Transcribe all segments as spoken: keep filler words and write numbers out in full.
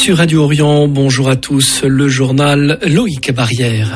sur Radio Orient. Bonjour à tous. Le journal Loïc Barrière.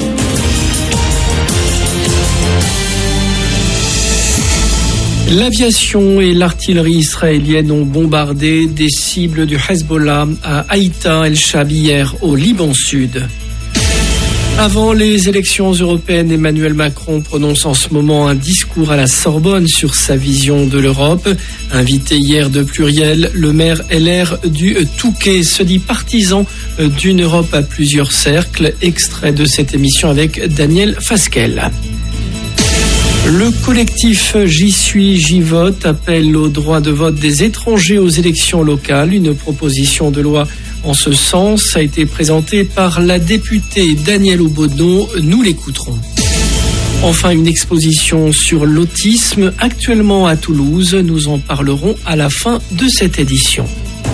L'aviation et l'artillerie israélienne ont bombardé des cibles du Hezbollah à Haïta el-Shab hier au Liban Sud. Avant les élections européennes, Emmanuel Macron prononce en ce moment un discours à la Sorbonne sur sa vision de l'Europe. Invité hier de Pluriel, le maire L R du Touquet se dit partisan d'une Europe à plusieurs cercles. Extrait de cette émission avec Daniel Fasquelle. Le collectif J'y suis, j'y vote appelle au droit de vote des étrangers aux élections locales. Une proposition de loi en ce sens a été présentée par la députée Danielle Obono. Nous l'écouterons. Enfin, une exposition sur l'autisme actuellement à Toulouse. Nous en parlerons à la fin de cette édition.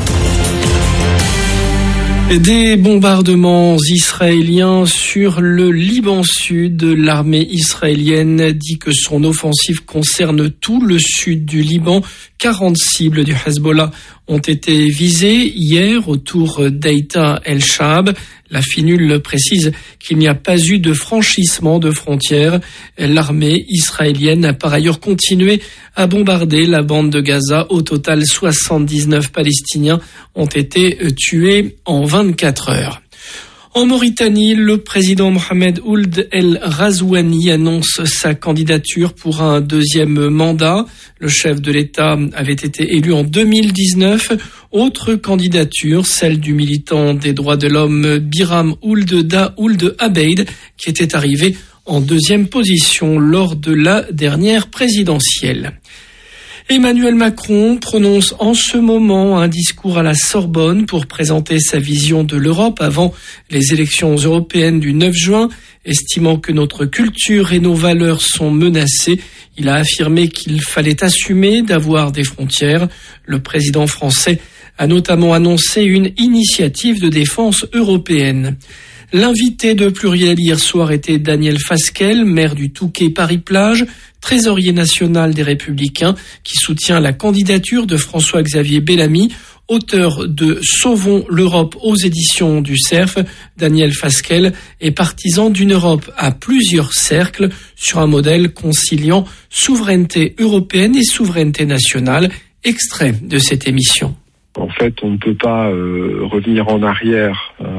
Des bombardements israéliens sur le Liban Sud. L'armée israélienne dit que son offensive concerne tout le sud du Liban. quarante cibles du Hezbollah ont été visées hier autour d'Haïta el-Shab. La FINUL précise qu'il n'y a pas eu de franchissement de frontières. L'armée israélienne a par ailleurs continué à bombarder la bande de Gaza. Au total, soixante-dix-neuf Palestiniens ont été tués en vingt-quatre heures. En Mauritanie, le président Mohamed Ould El Razouani annonce sa candidature pour un deuxième mandat. Le chef de l'État avait été élu en deux mille dix-neuf. Autre candidature, celle du militant des droits de l'homme Biram Ould Da Ould Abeid, qui était arrivé en deuxième position lors de la dernière présidentielle. Emmanuel Macron prononce en ce moment un discours à la Sorbonne pour présenter sa vision de l'Europe avant les élections européennes du neuf juin. Estimant que notre culture et nos valeurs sont menacées, il a affirmé qu'il fallait assumer d'avoir des frontières. Le président français a notamment annoncé une initiative de défense européenne. L'invité de Pluriel hier soir était Daniel Fasquelle, maire du Touquet Paris-Plage, trésorier national des Républicains, qui soutient la candidature de François-Xavier Bellamy, auteur de Sauvons l'Europe aux éditions du Cerf. Daniel Fasquelle est partisan d'une Europe à plusieurs cercles sur un modèle conciliant souveraineté européenne et souveraineté nationale. Extrait de cette émission. En fait, on ne peut pas euh, revenir en arrière euh,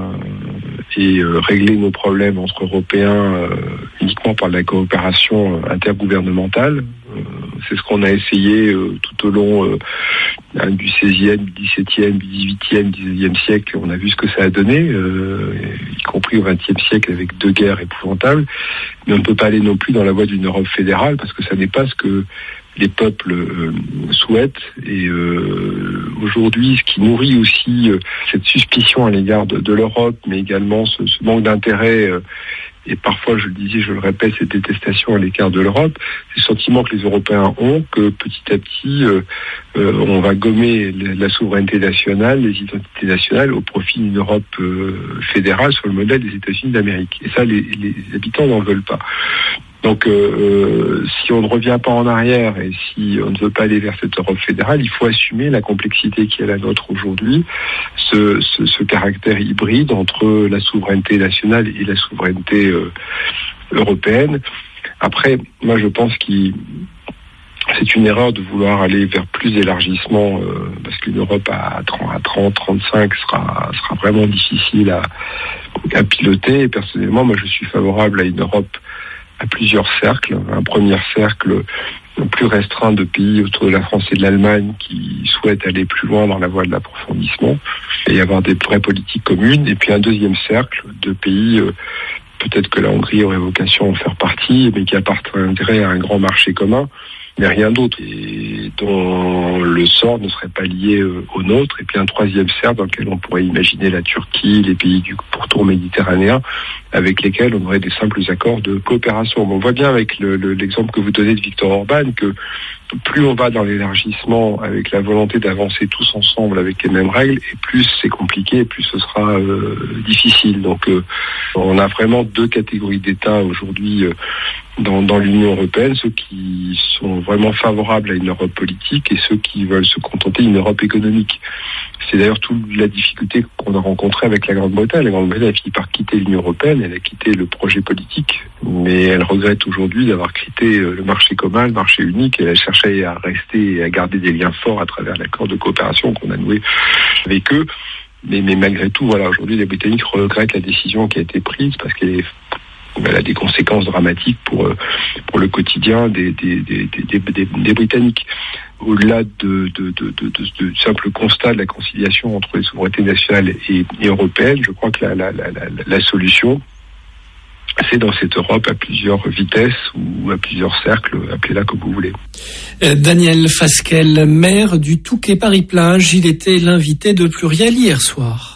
et euh, régler nos problèmes entre Européens euh, uniquement par la coopération euh, intergouvernementale. Euh, c'est ce qu'on a essayé euh, tout au long euh, du seizième, du dix-septième, du dix-huitième, du dix-neuvième siècle. On a vu ce que ça a donné, euh, y compris au vingtième siècle avec deux guerres épouvantables. Mais on ne peut pas aller non plus dans la voie d'une Europe fédérale parce que ça n'est pas ce que les peuples euh, souhaitent. Et euh, aujourd'hui, ce qui nourrit aussi euh, cette suspicion à l'égard de, de l'Europe, mais également ce, ce manque d'intérêt euh, et parfois, je le disais, je le répète, cette détestation à l'égard de l'Europe, c'est le sentiment que les Européens ont que petit à petit, euh, euh, on va gommer la souveraineté nationale, les identités nationales au profit d'une Europe euh, fédérale sur le modèle des États-Unis d'Amérique. Et ça, les, les habitants n'en veulent pas. Donc, euh, si on ne revient pas en arrière et si on ne veut pas aller vers cette Europe fédérale, il faut assumer la complexité qui est la nôtre aujourd'hui, ce, ce, ce caractère hybride entre la souveraineté nationale et la souveraineté euh, européenne. Après, moi, je pense que c'est une erreur de vouloir aller vers plus d'élargissement, euh, parce qu'une Europe à trente, trente-cinq sera, sera vraiment difficile à, à piloter. Et personnellement, moi, je suis favorable à une Europe à plusieurs cercles. Un premier cercle plus restreint de pays autour de la France et de l'Allemagne qui souhaitent aller plus loin dans la voie de l'approfondissement et avoir des vraies politiques communes. Et puis un deuxième cercle de pays, euh, peut-être que la Hongrie aurait vocation à en faire partie, mais qui appartiendrait à un grand marché commun, mais rien d'autre, et dont le sort ne serait pas lié euh, au nôtre. Et puis un troisième cercle dans lequel on pourrait imaginer la Turquie, les pays du pourtour méditerranéen, avec lesquels on aurait des simples accords de coopération. Bon, on voit bien avec le, le, l'exemple que vous donnez de Viktor Orban que plus on va dans l'élargissement avec la volonté d'avancer tous ensemble avec les mêmes règles, et plus c'est compliqué, et plus ce sera euh, difficile. Donc euh, on a vraiment deux catégories d'États aujourd'hui euh, dans, dans l'Union européenne, ceux qui sont vraiment favorables à une Europe politique et ceux qui veulent se contenter d'une Europe économique. C'est d'ailleurs toute la difficulté qu'on a rencontrée avec la Grande-Bretagne. La Grande-Bretagne a fini par quitter l'Union européenne, elle a quitté le projet politique, mais elle regrette aujourd'hui d'avoir quitté le marché commun, le marché unique, et elle cherchait à rester et à garder des liens forts à travers l'accord de coopération qu'on a noué avec eux. Mais, mais malgré tout, voilà, aujourd'hui, les Britanniques regrettent la décision qui a été prise parce qu'elle est Elle a des conséquences dramatiques pour pour le quotidien des des des des, des, des Britanniques. Au-delà de de, de de de de simple constat de la conciliation entre les souverainetés nationales et, et européennes, je crois que la la la la, la solution, c'est dans cette Europe à plusieurs vitesses ou à plusieurs cercles, appelez-la comme vous voulez. Daniel Fasquelle, maire du Touquet-Paris-Plage, il était l'invité de Pluriel hier soir.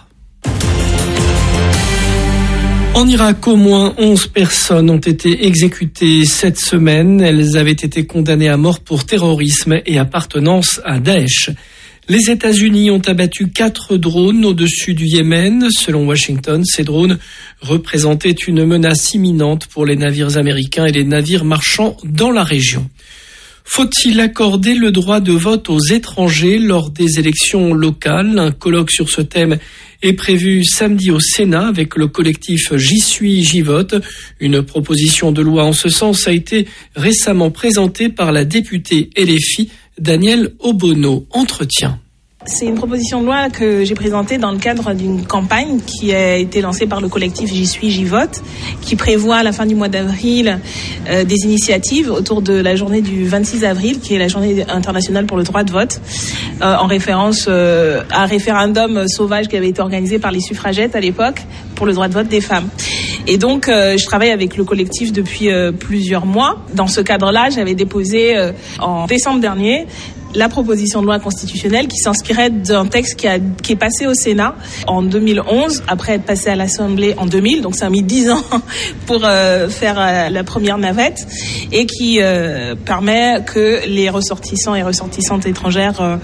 En Irak, au moins onze personnes ont été exécutées cette semaine. Elles avaient été condamnées à mort pour terrorisme et appartenance à Daesh. Les États-Unis ont abattu quatre drones au-dessus du Yémen. Selon Washington, ces drones représentaient une menace imminente pour les navires américains et les navires marchands dans la région. Faut-il accorder le droit de vote aux étrangers lors des élections locales? Un colloque sur ce thème est prévu samedi au Sénat avec le collectif J'y suis, j'y vote. Une proposition de loi en ce sens a été récemment présentée par la députée L F I, Danielle Obono. Entretien. C'est une proposition de loi que j'ai présentée dans le cadre d'une campagne qui a été lancée par le collectif J'y suis, j'y vote, qui prévoit à la fin du mois d'avril euh, des initiatives autour de la journée du vingt-six avril, qui est la journée internationale pour le droit de vote, euh, en référence euh, à un référendum sauvage qui avait été organisé par les suffragettes à l'époque pour le droit de vote des femmes. Et donc, euh, je travaille avec le collectif depuis euh, plusieurs mois. Dans ce cadre-là, j'avais déposé euh, en décembre dernier la proposition de loi constitutionnelle qui s'inspirait d'un texte qui, a, qui est passé au Sénat en deux mille onze, après être passé à l'Assemblée en deux mille, donc ça a mis dix ans pour euh, faire euh, la première navette, et qui euh, permet que les ressortissants et ressortissantes étrangères euh,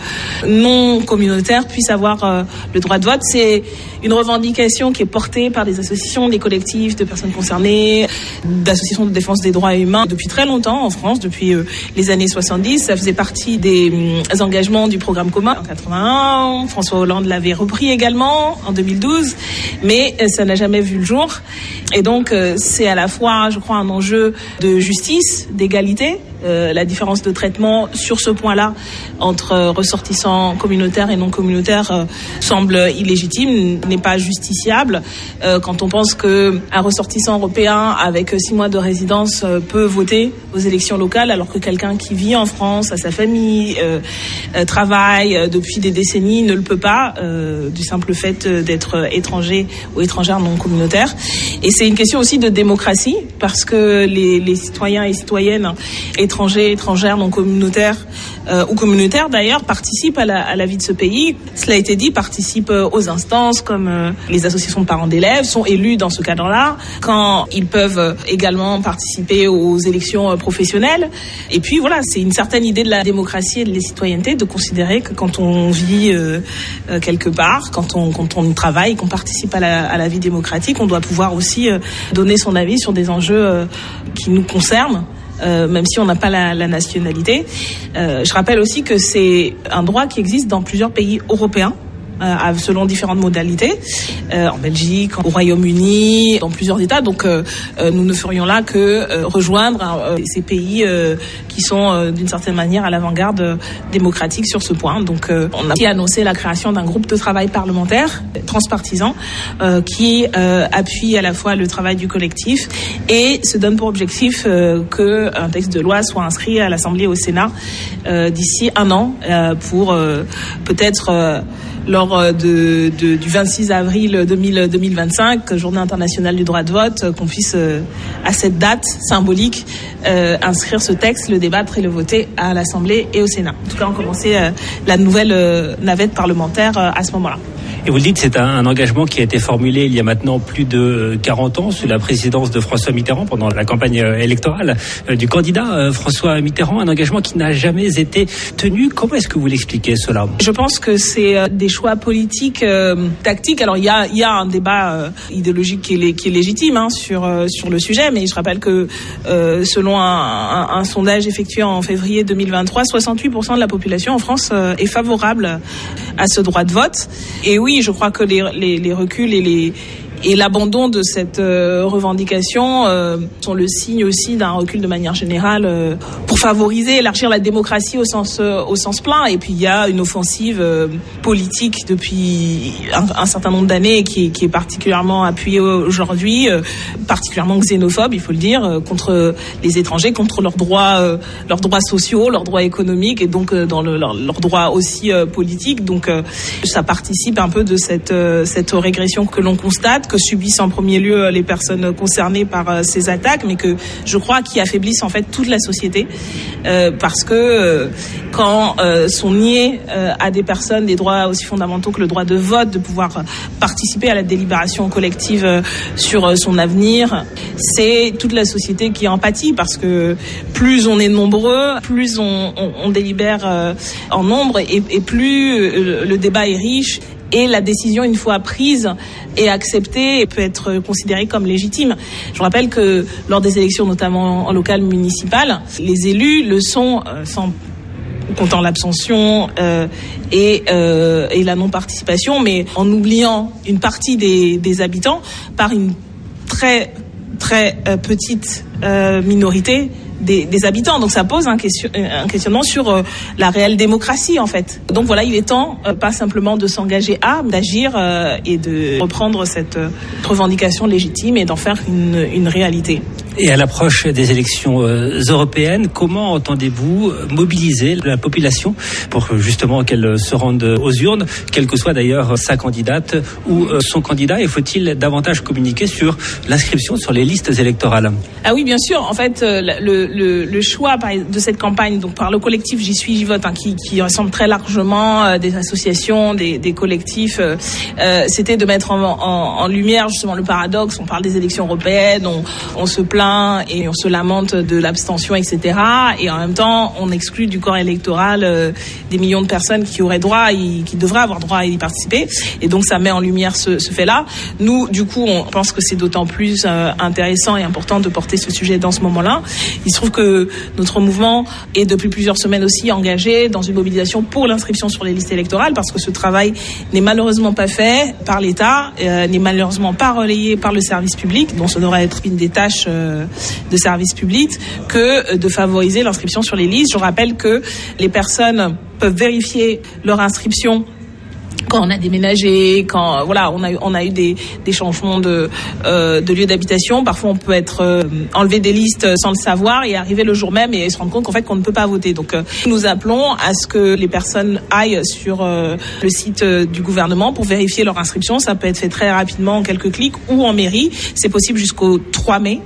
non communautaires puissent avoir euh, le droit de vote. C'est une revendication qui est portée par des associations, des collectifs de personnes concernées, d'associations de défense des droits humains depuis très longtemps en France, depuis euh, les années soixante-dix. Ça faisait partie des engagements du programme commun en quatre-vingt-un. François Hollande l'avait repris également en deux mille douze, mais ça n'a jamais vu le jour. Et donc, c'est à la fois, je crois, un enjeu de justice, d'égalité. Euh, la différence de traitement sur ce point-là entre ressortissants communautaires et non communautaires euh, semble illégitime, n'est pas justiciable. Euh, quand on pense qu'un ressortissant européen avec six mois de résidence euh, peut voter aux élections locales, alors que quelqu'un qui vit en France, a sa famille, euh, euh, travaille euh, depuis des décennies, ne le peut pas, euh, du simple fait d'être étranger ou étrangère non communautaire. Et c'est une question aussi de démocratie, parce que les, les citoyens et citoyennes étrangers, étrangères, non communautaires euh, ou communautaires d'ailleurs participent à la, à la vie de ce pays. Cela a été dit, participent aux instances comme euh, les associations de parents d'élèves, sont élus dans ce cadre-là, quand ils peuvent également participer aux élections professionnelles. Et puis voilà, c'est une certaine idée de la démocratie et de la citoyenneté de considérer que quand on vit euh, euh, quelque part, quand on, quand on travaille, qu'on participe à la, à la vie démocratique, on doit pouvoir aussi euh, donner son avis sur des enjeux euh, qui nous concernent. Euh, même si on n'a pas la, la nationalité. Euh, je rappelle aussi que c'est un droit qui existe dans plusieurs pays européens, euh, selon différentes modalités, euh, en Belgique, au Royaume-Uni, dans plusieurs États. Donc euh, euh, nous ne ferions là que euh, rejoindre euh, ces pays euh, qui sont euh, d'une certaine manière à l'avant-garde euh, démocratique sur ce point. Donc euh, on a aussi annoncé la création d'un groupe de travail parlementaire transpartisan euh, qui euh, appuie à la fois le travail du collectif et se donne pour objectif euh, qu'un texte de loi soit inscrit à l'Assemblée et au Sénat euh, d'ici un an euh, pour euh, peut-être euh, lors de, de, du vingt-six avril deux mille vingt-cinq, journée internationale du droit de vote, qu'on puisse, euh, à cette date symbolique, euh, inscrire ce texte, le débattre et le voter à l'Assemblée et au Sénat. En tout cas, on commençait euh, la nouvelle euh, navette parlementaire euh, à ce moment-là. Et vous le dites, c'est un, un engagement qui a été formulé il y a maintenant plus de quarante ans sous la présidence de François Mitterrand pendant la campagne électorale du candidat François Mitterrand, un engagement qui n'a jamais été tenu. Comment est-ce que vous l'expliquez cela ? Je pense que c'est des choix politiques, euh, tactiques. Alors il y a, il y a un débat euh, idéologique qui est, qui est légitime hein, sur, euh, sur le sujet, mais je rappelle que euh, selon un, un, un sondage effectué en février deux mille vingt-trois, soixante-huit pour cent de la population en France euh, est favorable à ce droit de vote. Et oui, je crois que les, les, les reculs et les Et l'abandon de cette euh, revendication euh, sont le signe aussi d'un recul de manière générale euh, pour favoriser, élargir la démocratie au sens euh, au sens plein. Et puis il y a une offensive euh, politique depuis un, un certain nombre d'années qui, qui est particulièrement appuyée aujourd'hui, euh, particulièrement xénophobe, il faut le dire, euh, contre les étrangers, contre leurs droits, euh, leurs droits sociaux, leurs droits économiques et donc euh, dans le, leurs leur droits aussi euh, politiques. Donc euh, ça participe un peu de cette euh, cette régression que l'on constate, que subissent en premier lieu les personnes concernées par euh, ces attaques, mais que je crois qui affaiblissent en fait toute la société, euh, parce que euh, quand euh, sont niés euh, à des personnes des droits aussi fondamentaux que le droit de vote, de pouvoir participer à la délibération collective euh, sur euh, son avenir, c'est toute la société qui en pâtit, parce que plus on est nombreux, plus on, on, on délibère euh, en nombre, et, et plus euh, le débat est riche. Et la décision, une fois prise et acceptée, peut être considérée comme légitime. Je rappelle que lors des élections, notamment en locales municipales, les élus le sont euh, sans comptant l'abstention euh, et, euh, et la non-participation, mais en oubliant une partie des, des habitants par une très très euh, petite euh, minorité Des, des habitants. Donc ça pose un, question, un questionnement sur euh, la réelle démocratie en fait. Donc voilà, il est temps euh, pas simplement de s'engager à, d'agir euh, et de reprendre cette euh, revendication légitime et d'en faire une, une réalité. Et à l'approche des élections euh, européennes, comment entendez-vous mobiliser la population pour justement qu'elle se rende aux urnes, quelle que soit d'ailleurs sa candidate ou euh, son candidat, et faut-il davantage communiquer sur l'inscription sur les listes électorales ? Ah oui, bien sûr. En fait, euh, le, le, le choix de cette campagne, donc par le collectif J'y suis, j'y vote, hein, qui, qui rassemble très largement euh, des associations, des, des collectifs, euh, euh, c'était de mettre en, en, en lumière justement le paradoxe. On parle des élections européennes, on, on se plaint et on se lamente de l'abstention, et cetera. Et en même temps, on exclut du corps électoral euh, des millions de personnes qui auraient droit, y, qui devraient avoir droit à y participer. Et donc, ça met en lumière ce, ce fait-là. Nous, du coup, on pense que c'est d'autant plus euh, intéressant et important de porter ce sujet dans ce moment-là. Il se trouve que notre mouvement est depuis plusieurs semaines aussi engagé dans une mobilisation pour l'inscription sur les listes électorales, parce que ce travail n'est malheureusement pas fait par l'État, euh, n'est malheureusement pas relayé par le service public, dont ça devrait être une des tâches euh, de service public, que de favoriser l'inscription sur les listes. Je rappelle que les personnes peuvent vérifier leur inscription quand on a déménagé, quand voilà, on a on a eu des des changements de euh, de lieu d'habitation. Parfois, on peut être euh, enlevé des listes sans le savoir et arriver le jour même et se rendre compte qu'en fait qu'on ne peut pas voter. Donc, euh, nous appelons à ce que les personnes aillent sur euh, le site euh, du gouvernement pour vérifier leur inscription. Ça peut être fait très rapidement, en quelques clics, ou en mairie. C'est possible jusqu'au trois mai.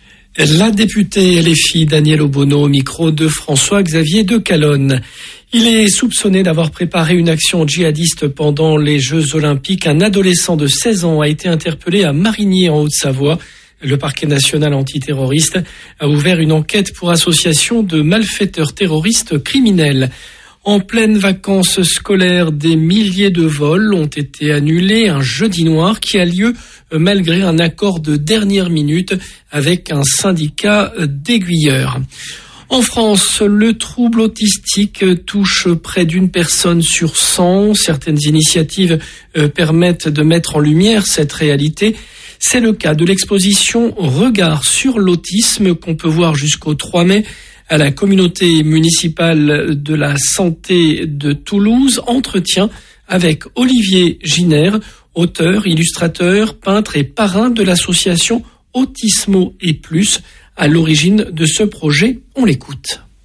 La députée L F I Danielle Obono au micro de François-Xavier de Calonne. Il est soupçonné d'avoir préparé une action djihadiste pendant les Jeux Olympiques. Un adolescent de seize ans a été interpellé à Marigny en Haute-Savoie. Le parquet national antiterroriste a ouvert une enquête pour association de malfaiteurs terroristes criminels. En pleine vacances scolaires, des milliers de vols ont été annulés. Un jeudi noir qui a lieu malgré un accord de dernière minute avec un syndicat d'aiguilleurs. En France, le trouble autistique touche près d'une personne sur cent. Certaines initiatives permettent de mettre en lumière cette réalité. C'est le cas de l'exposition Regard sur l'autisme qu'on peut voir jusqu'au trois mai à la communauté municipale de la santé de Toulouse. Entretien avec Olivier Giner, auteur, illustrateur, peintre et parrain de l'association Autismo et Plus, à l'origine de ce projet. On l'écoute.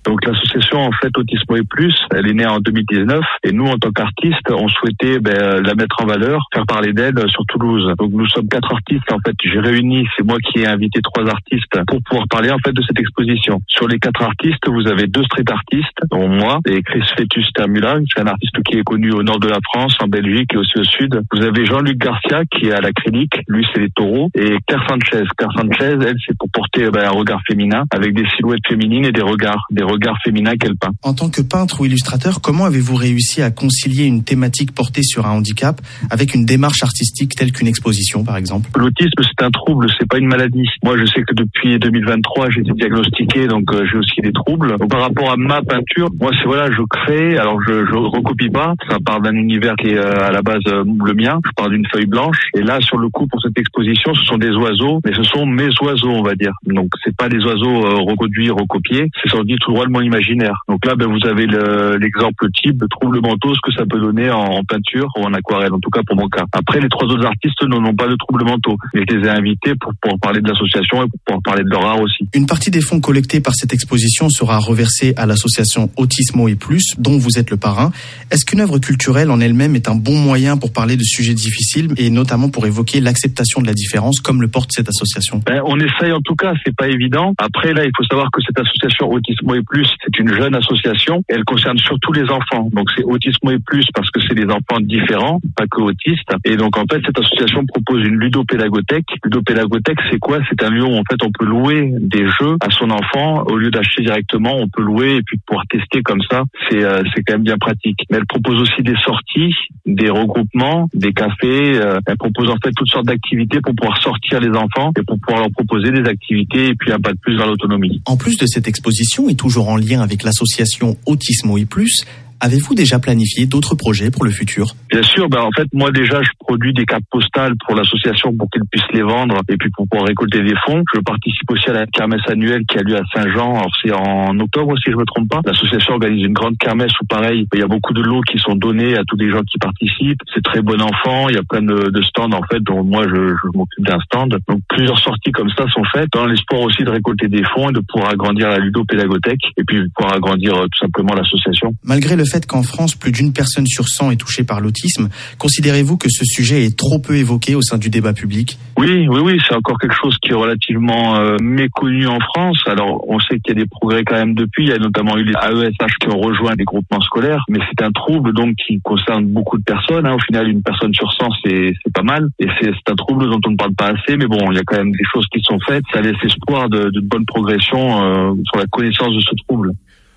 Donc l'association en fait Autismo et Plus, elle est née en deux mille dix-neuf et nous en tant qu'artistes, on souhaitait ben, la mettre en valeur, faire parler d'elle sur Toulouse. Donc nous sommes quatre artistes en fait. J'ai réuni, c'est moi qui ai invité trois artistes pour pouvoir parler en fait de cette exposition. Sur les quatre artistes, vous avez deux street artistes, dont moi et Chris Fetus Termula, c'est un artiste qui est connu au nord de la France, en Belgique et aussi au sud. Vous avez Jean-Luc Garcia qui est à l'acrylique, lui c'est les taureaux, et Claire Sanchez. Claire Sanchez, elle c'est pour porter ben, un regard féminin avec des silhouettes féminines et des regards, des regards féminins qu'elle peint. En tant que peintre ou illustrateur, comment avez-vous réussi à concilier une thématique portée sur un handicap avec une démarche artistique telle qu'une exposition par exemple? L'autisme c'est un trouble, c'est pas une maladie. Moi je sais que depuis deux mille vingt-trois j'ai été diagnostiqué, donc euh, j'ai aussi des troubles. Donc, par rapport à ma peinture, moi c'est voilà, je crée, alors je, je recopie pas, ça part d'un univers qui est euh, à la base euh, le mien, je pars d'une feuille blanche, et là sur le coup pour cette exposition ce sont des oiseaux, mais ce sont mes oiseaux on va dire. Donc c'est pas des oiseaux euh, reproduits, recopiés, c'est sorti tout droit de mon imaginaire. Donc là ben, vous avez le, l'exemple type de trouble mentaux, ce que ça peut donner en, en peinture ou en aquarelle, en tout cas pour mon cas. Après les trois autres artistes n'ont pas de trouble mentaux, mais je les ai invités pour pouvoir parler de l'association et pour pouvoir parler de leur art aussi. Une partie des fonds collectés par cette exposition sera reversée à l'association Autismo et Plus, dont vous êtes le parrain. Est-ce qu'une œuvre culturelle en elle-même est un bon moyen pour parler de sujets difficiles et notamment pour évoquer l'acceptation de la différence comme le porte cette association? Ben, on essaye en tout cas, c'est pas évident. Après là, il faut savoir que cette association Autismo et Plus, c'est une jeune association. Elle concerne surtout les enfants. Donc c'est Autismo et Plus parce que c'est des enfants différents, pas que autistes. Et donc en fait, cette association propose une ludopédagothèque. Ludopédagothèque, c'est quoi? C'est un lieu où en fait on peut louer des jeux à son enfant au lieu d'acheter directement. On peut louer et puis pouvoir tester comme ça. C'est euh, c'est quand même bien pratique. Mais elle propose aussi des sorties, des regroupements, des cafés. Euh, elle propose en fait toutes sortes d'activités pour pouvoir sortir les enfants et pour pouvoir leur proposer des activités et puis un pas de plus vers l'autonomie. En plus de cette exposition et toujours en lien avec l'association Autismo et Plus, avez-vous déjà planifié d'autres projets pour le futur? Bien sûr, ben en fait moi déjà je produis des cartes postales pour l'association pour qu'ils puissent les vendre et puis pour pouvoir récolter des fonds. Je participe aussi à la kermesse annuelle qui a lieu à Saint-Jean. Alors c'est en octobre si je me trompe pas. L'association organise une grande kermesse où pareil il y a beaucoup de lots qui sont donnés à tous les gens qui participent. C'est très bon enfant. Il y a plein de, de stands en fait dont moi je, je m'occupe d'un stand. Donc plusieurs sorties comme ça sont faites dans l'espoir aussi de récolter des fonds et de pouvoir agrandir la ludopédagothèque et puis de pouvoir agrandir euh, tout simplement l'association. Malgré le fait qu'en France, plus d'une personne sur cent est touchée par l'autisme, considérez-vous que ce sujet est trop peu évoqué au sein du débat public? Oui, oui, oui, c'est encore quelque chose qui est relativement euh, méconnu en France. Alors, on sait qu'il y a des progrès quand même depuis. Il y a notamment eu les A E S H qui ont rejoint les groupements scolaires, mais c'est un trouble donc qui concerne beaucoup de personnes. Hein. Au final, une personne sur cent, c'est, c'est pas mal, et c'est, c'est un trouble dont on ne parle pas assez. Mais bon, il y a quand même des choses qui sont faites. Ça laisse espoir de, de bonne progression euh, sur la connaissance de ce trouble.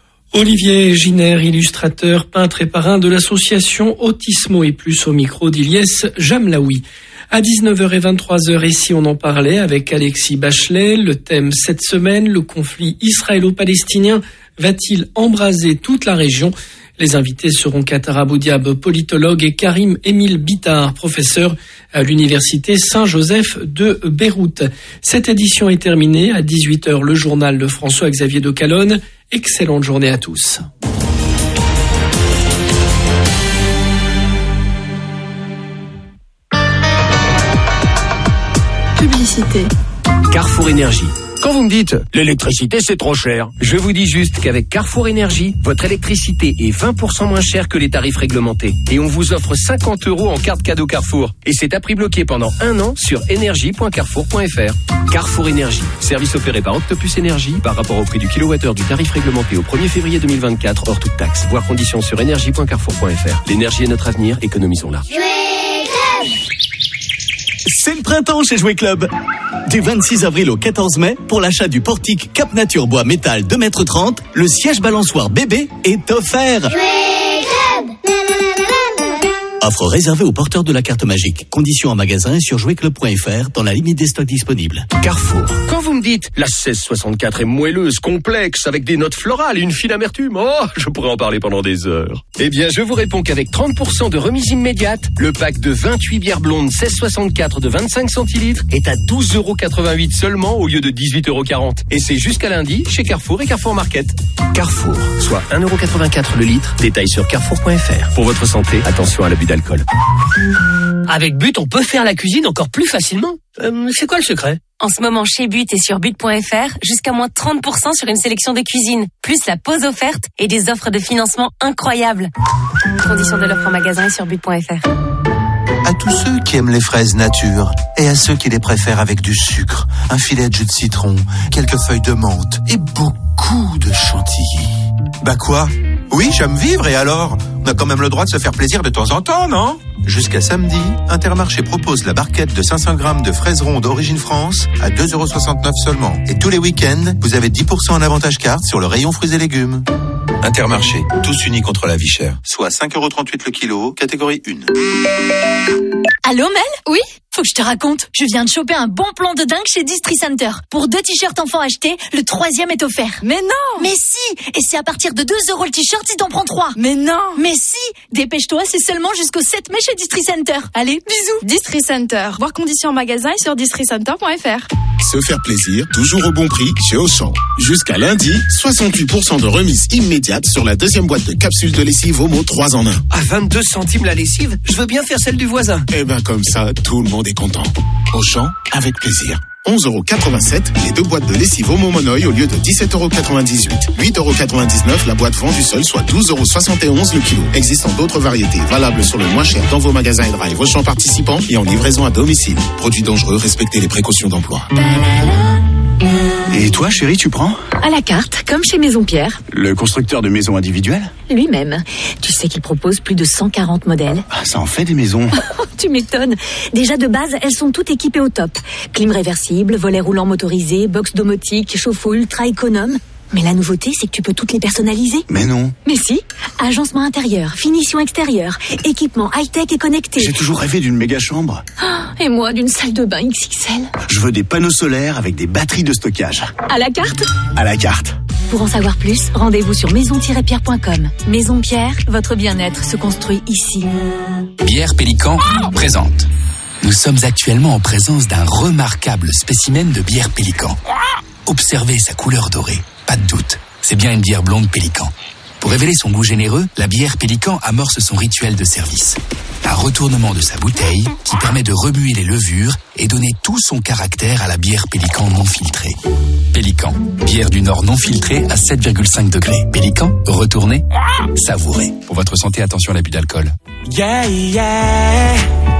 Olivier Giner, illustrateur, peintre et parrain de l'association Autismo et Plus au micro d'Ilyes Jamlaoui. À dix-neuf heures vingt-trois et si on en parlait avec Alexis Bachelet, le thème cette semaine, le conflit israélo-palestinien va-t-il embraser toute la région? Les invités seront Qatar Aboudiab, politologue, et Karim Émile Bittard, professeur à l'université Saint-Joseph de Beyrouth. Cette édition est terminée. À dix-huit heures, le journal de François-Xavier de Calonne. Excellente journée à tous. Publicité. Carrefour Énergie. Quand vous me dites « l'électricité c'est trop cher », je vous dis juste qu'avec Carrefour Énergie, votre électricité est vingt pour cent moins chère que les tarifs réglementés. Et on vous offre cinquante euros en carte cadeau Carrefour. Et c'est à prix bloqué pendant un an sur énergie point carrefour point f r. Carrefour Énergie, service opéré par Octopus Énergie par rapport au prix du kilowattheure du tarif réglementé au premier février deux mille vingt-quatre, hors toute taxe. Voir conditions sur énergie point carrefour point f r. L'énergie est notre avenir, économisons-la. C'est le printemps chez Jouet Club. Du vingt-six avril au quatorze mai, pour l'achat du portique Cap Nature Bois Métal deux mètres trente, le siège balançoire bébé est offert. Jouet Club. Offre réservée aux porteurs de la carte magique. Conditions en magasin et sur jouet club point f r dans la limite des stocks disponibles. Carrefour. Quand vous me dites la seize soixante-quatre est moelleuse, complexe, avec des notes florales et une fine amertume, oh, je pourrais en parler pendant des heures. Eh bien, je vous réponds qu'avec trente pour cent de remise immédiate, le pack de vingt-huit bières blondes seize soixante-quatre de vingt-cinq centilitres est à douze euros quatre-vingt-huit seulement au lieu de dix-huit euros quarante. Et c'est jusqu'à lundi chez Carrefour et Carrefour Market. Carrefour, soit un euro quatre-vingt-quatre le litre. Détail sur carrefour point f r. Pour votre santé, attention à l'abus d'alcool. Avec But, on peut faire la cuisine encore plus facilement. Euh, c'est quoi le secret ? En ce moment, chez But et sur but point f r, jusqu'à moins trente pour cent sur une sélection de cuisine, plus la pause offerte et des offres de financement incroyables. Conditions de l'offre en magasin et sur but point f r. À tous ceux qui aiment les fraises nature et à ceux qui les préfèrent avec du sucre, un filet de jus de citron, quelques feuilles de menthe et beaucoup de chantilly. Bah quoi ? Oui, j'aime vivre et alors ? On a quand même le droit de se faire plaisir de temps en temps, non ? Jusqu'à samedi, Intermarché propose la barquette de cinq cents grammes de fraises rondes d'origine France à deux euros soixante-neuf seulement. Et tous les week-ends, vous avez dix pour cent en avantage carte sur le rayon fruits et légumes. Intermarché, tous unis contre la vie chère. Soit cinq euros trente-huit le kilo, catégorie un. Allô Mel ? Oui ? Faut que je te raconte. Je viens de choper un bon plan de dingue chez Distri Center. Pour deux t-shirts enfants achetés, le troisième est offert. Mais non ! Mais si ! Et c'est à partir de deux euros le t-shirt si t'en prends trois. Mais non ! Mais si ! Dépêche-toi, c'est seulement jusqu'au sept mai chez Distri Center. Allez, bisous. Distri Center. Voir conditions en magasin et sur distri center point f r. Se faire plaisir, toujours au bon prix chez Auchan. Jusqu'à lundi, soixante-huit pour cent de remise immédiate sur la deuxième boîte de capsules de lessive Omo trois en un. À vingt-deux centimes la lessive, je veux bien faire celle du voisin. Eh ben comme ça, tout le monde est content. Auchan, avec plaisir. onze euros quatre-vingt-sept, les deux boîtes de lessive Omo Monoï au lieu de dix-sept euros quatre-vingt-dix-huit. huit euros quatre-vingt-dix-neuf la boîte vendue seule, soit douze euros soixante et onze le kilo. Existant d'autres variétés, valables sur le moins cher dans vos magasins et drive Auchan participants et en livraison à domicile. Produits dangereux, respectez les précautions d'emploi. Et toi, chérie, tu prends ? À la carte, comme chez Maison Pierre. Le constructeur de maisons individuelles ? Lui-même. Tu sais qu'il propose plus de cent quarante modèles. Ah, ça en fait des maisons. Tu m'étonnes. Déjà de base, elles sont toutes équipées au top. Clim réversible, volet roulant motorisé, box domotique, chauffe-eau ultra économe. Mais la nouveauté, c'est que tu peux toutes les personnaliser. Mais non. Mais si. Agencement intérieur, finition extérieure, équipement high-tech et connecté. J'ai toujours rêvé d'une méga chambre. Oh, et moi, d'une salle de bain X X L. Je veux des panneaux solaires avec des batteries de stockage. À la carte ? À la carte. Pour en savoir plus, rendez-vous sur maison tiret pierre point com. Maison Pierre, votre bien-être se construit ici. Bière Pélican présente. Nous sommes actuellement en présence d'un remarquable spécimen de bière Pélican. Observez sa couleur dorée. Pas de doute, c'est bien une bière blonde Pélican. Pour révéler son goût généreux, la bière Pélican amorce son rituel de service. Un retournement de sa bouteille qui permet de remuer les levures et donner tout son caractère à la bière Pélican non filtrée. Pélican, bière du Nord non filtrée à sept virgule cinq degrés. Pélican, retournez, savourez. Pour votre santé, attention à l'abus d'alcool. Yeah, yeah.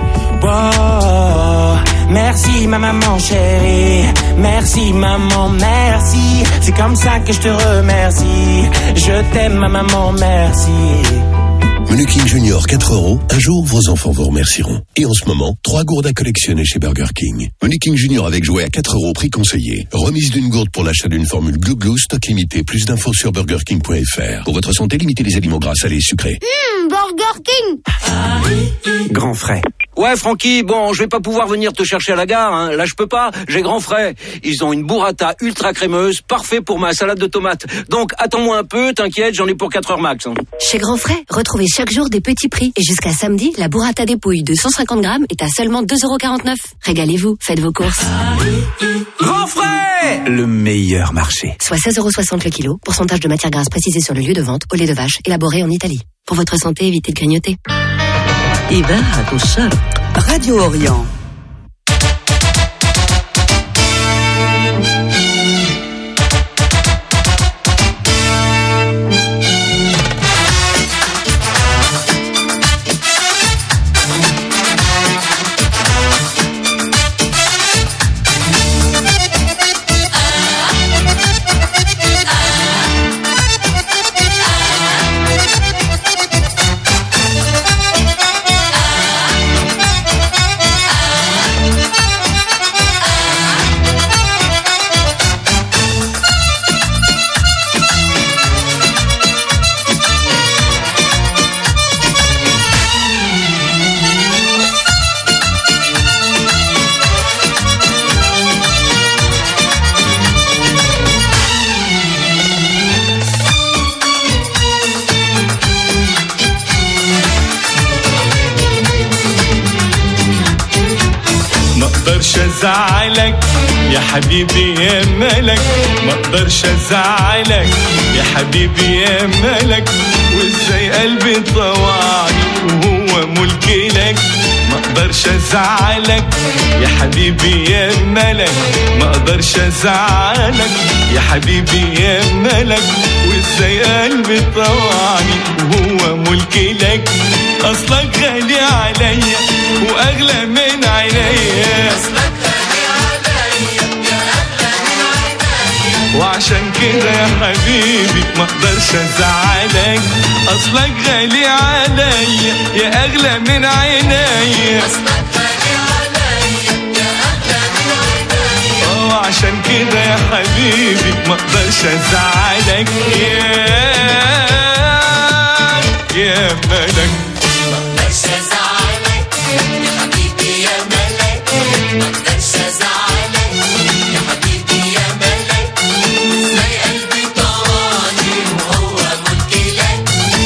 Wow. Merci ma maman chérie, merci maman, merci. C'est comme ça que je te remercie. Je t'aime ma maman, merci. Menu King Junior quatre euros, un jour vos enfants vous remercieront. Et en ce moment, trois gourdes à collectionner chez Burger King. Menu King Junior avec jouet à quatre euros, prix conseillé. Remise d'une gourde pour l'achat d'une formule Glou Glou, stock limité. Plus d'infos sur burger king point f r. Pour votre santé, limitez les aliments gras, salés et sucrés. Mmh, Burger King. Grand frais. Ouais, Francky, bon, je vais pas pouvoir venir te chercher à la gare, hein. Là, je peux pas. J'ai Grand Frais. Ils ont une burrata ultra crémeuse, parfait pour ma salade de tomates. Donc, attends-moi un peu, t'inquiète, j'en ai pour quatre heures max, hein. Chez Grand Frais, retrouvez chaque jour des petits prix. Et jusqu'à samedi, la burrata des pouilles de cent cinquante grammes est à seulement deux euros quarante-neuf. Régalez-vous, faites vos courses. Grand Frais! Le meilleur marché. Soit seize euros soixante le kilo. Pourcentage de matière grasse précisé sur le lieu de vente au lait de vache, élaboré en Italie. Pour votre santé, évitez de grignoter. إذاعة الشرق راديو أوريون. ازعلك يا حبيبي يا ملك، ما اقدرش ازعلك يا حبيبي يا ملك، وازاي قلبي طوعني وهو وهو ملكي لك، ما اقدرش ازعلك يا حبيبي يا ملك، ما اقدرش ازعلك يا حبيبي يا ملك. وازاي قلبي طوعني وهو ملكي لك، اصلك غالي عليا واغلى من عينيا، اصلك غالي عليا يا اغلى من عينيا. وعشان كده يا حبيبي ما اقدرش ازعلك، اصلك غالي عليا يا اغلى من عينيا، اصلك غالي عليا يا اغلى من عينيا. اه وعشان كده يا حبيبي ما اقدرش ازعلك يا يا ملك. ما اقدرش ازعلك يا حبيبي يا ملك، ما اقدرش ازعلك يا حبيبي يا ملك. ازاي قلبي طواني وهو ملكي لك.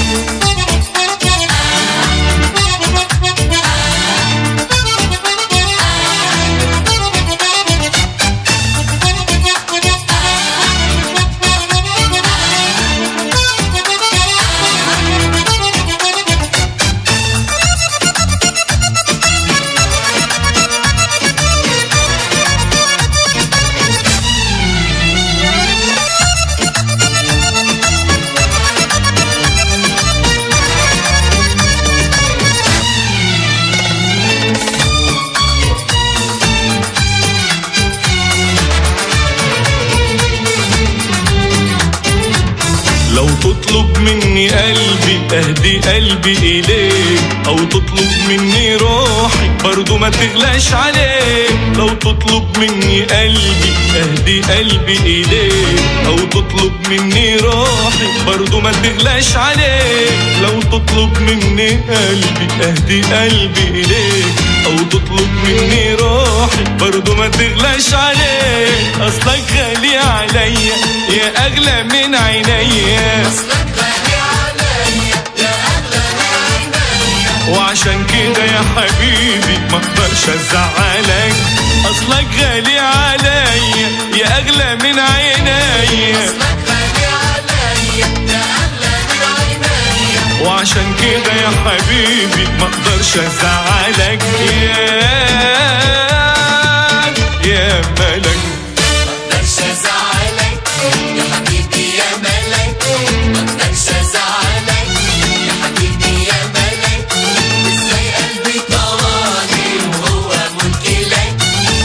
لو تطلب مني قلبي اهدي قلبي اليك، او تطلب مني روحي برضو ما تغلاش عليك. لو تطلب مني قلبي اهدي قلبي اليك، او تطلب مني روحي برضو ما تغلاش عليك. لو تطلب مني قلبي اهدي قلبي اليك، او تطلب مني روحي برضو ما تغلاش عليك. اصلك غالي عليا يا اغلى من عينيا، اصلك غالي عليا يا اغلى من عينيا. وعشان كده يا حبيبي ما اقدرش ازعلك، اصلك غالي عليا يا اغلى من عينيا، اصلك غالي عليا يا اغلى من عينيا. وعشان كده يا حبيبي ما اقدرش ازعلك يا يا ملك. ما اقدرش ازعلك يا حبيبي يا ملك، ما اقدرش ازعلك يا حبيبي يا ملك. ازاي قلبي طواني وهو ملكي لك.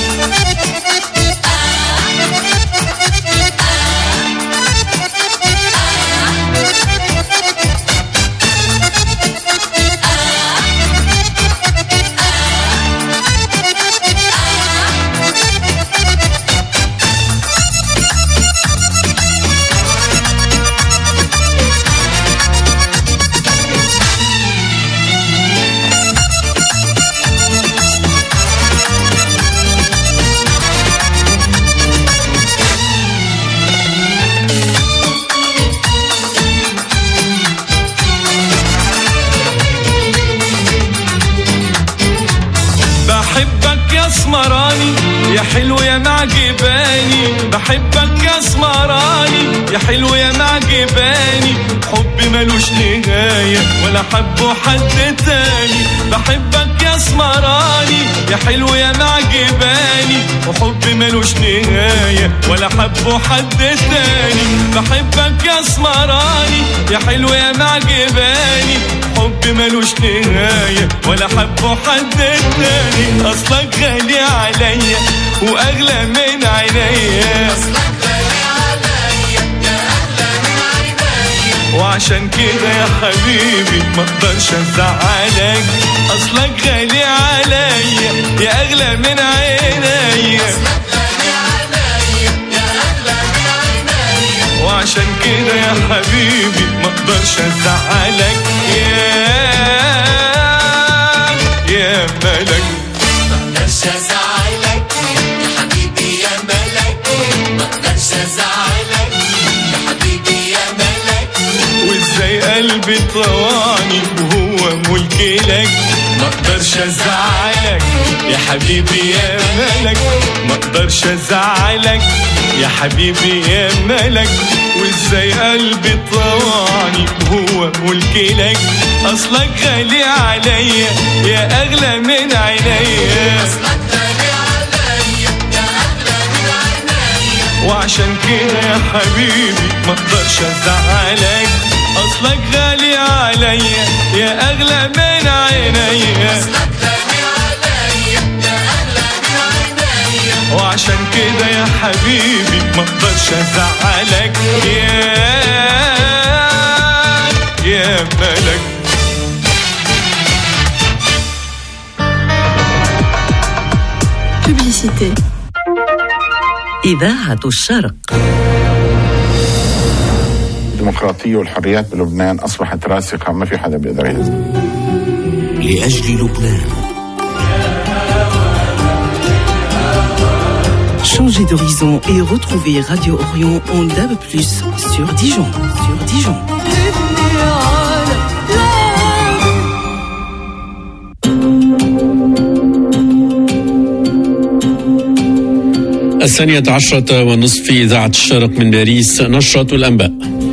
بحبك يا اسمراني يا حلو يا معجباني، بحبك يا اسمراني يا حلو يا معجباني. حبي ملوش نهاية ولا حبه حد تاني. بحبك يا اسمراني يا حلو يا معجباني، وحبي ملوش نهاية ولا حبه حد تاني. بحبك يا اسمراني يا حلو يا معجباني، حبي ملوش نهاية ولا حبه حد تاني. اصلك غالي عليا واغلى من عينيا، اصلك غالي عليا يا اغلى من عينيا. وعشان كده يا حبيبي ما اقدرش ازعلك، اصلك غالي عليا يا اغلى من عينيا، اصلك غالي عليا يا اغلى من عينيا. وعشان كده يا حبيبي ما اقدرش ازعلك يا يا ملك. ما اقدرش ازعلك يا حبيبي يا ملك، ما اقدرش ازعلك يا حبيبي يا ملك. وازاي قلبي طواني وهو ملكي لك. ما اقدرش ازعلك يا حبيبي يا ملك، ما اقدرش ازعلك يا حبيبي يا ملك وازاي قلبي طوعني هو ملك لك اصلك غالي عليا يا اغلى من عينيا اصلك غالي عليا يا اغلى من عينيا وعشان كده يا حبيبي ما اقدرش ازعلك اصلك غالي عليا يا اغلى من عينيا اصلك غالي عليا يا اغلى من عينيا وعشان كده يا حبيبي ما اقدرش ازعلك يا يا ملك. Publicité. إذاعة الشرق. الديمقراطية والحريات بلبنان أصبحت راسخة ما في حدا بيقدر يهزها. لأجل لبنان. Changez d'horizon et retrouvez Radio Orion en D A B plus, sur Dijon. Sur Dijon. الثانية عشرة ونصف في إذاعة الشرق من باريس، نشرة الأنباء.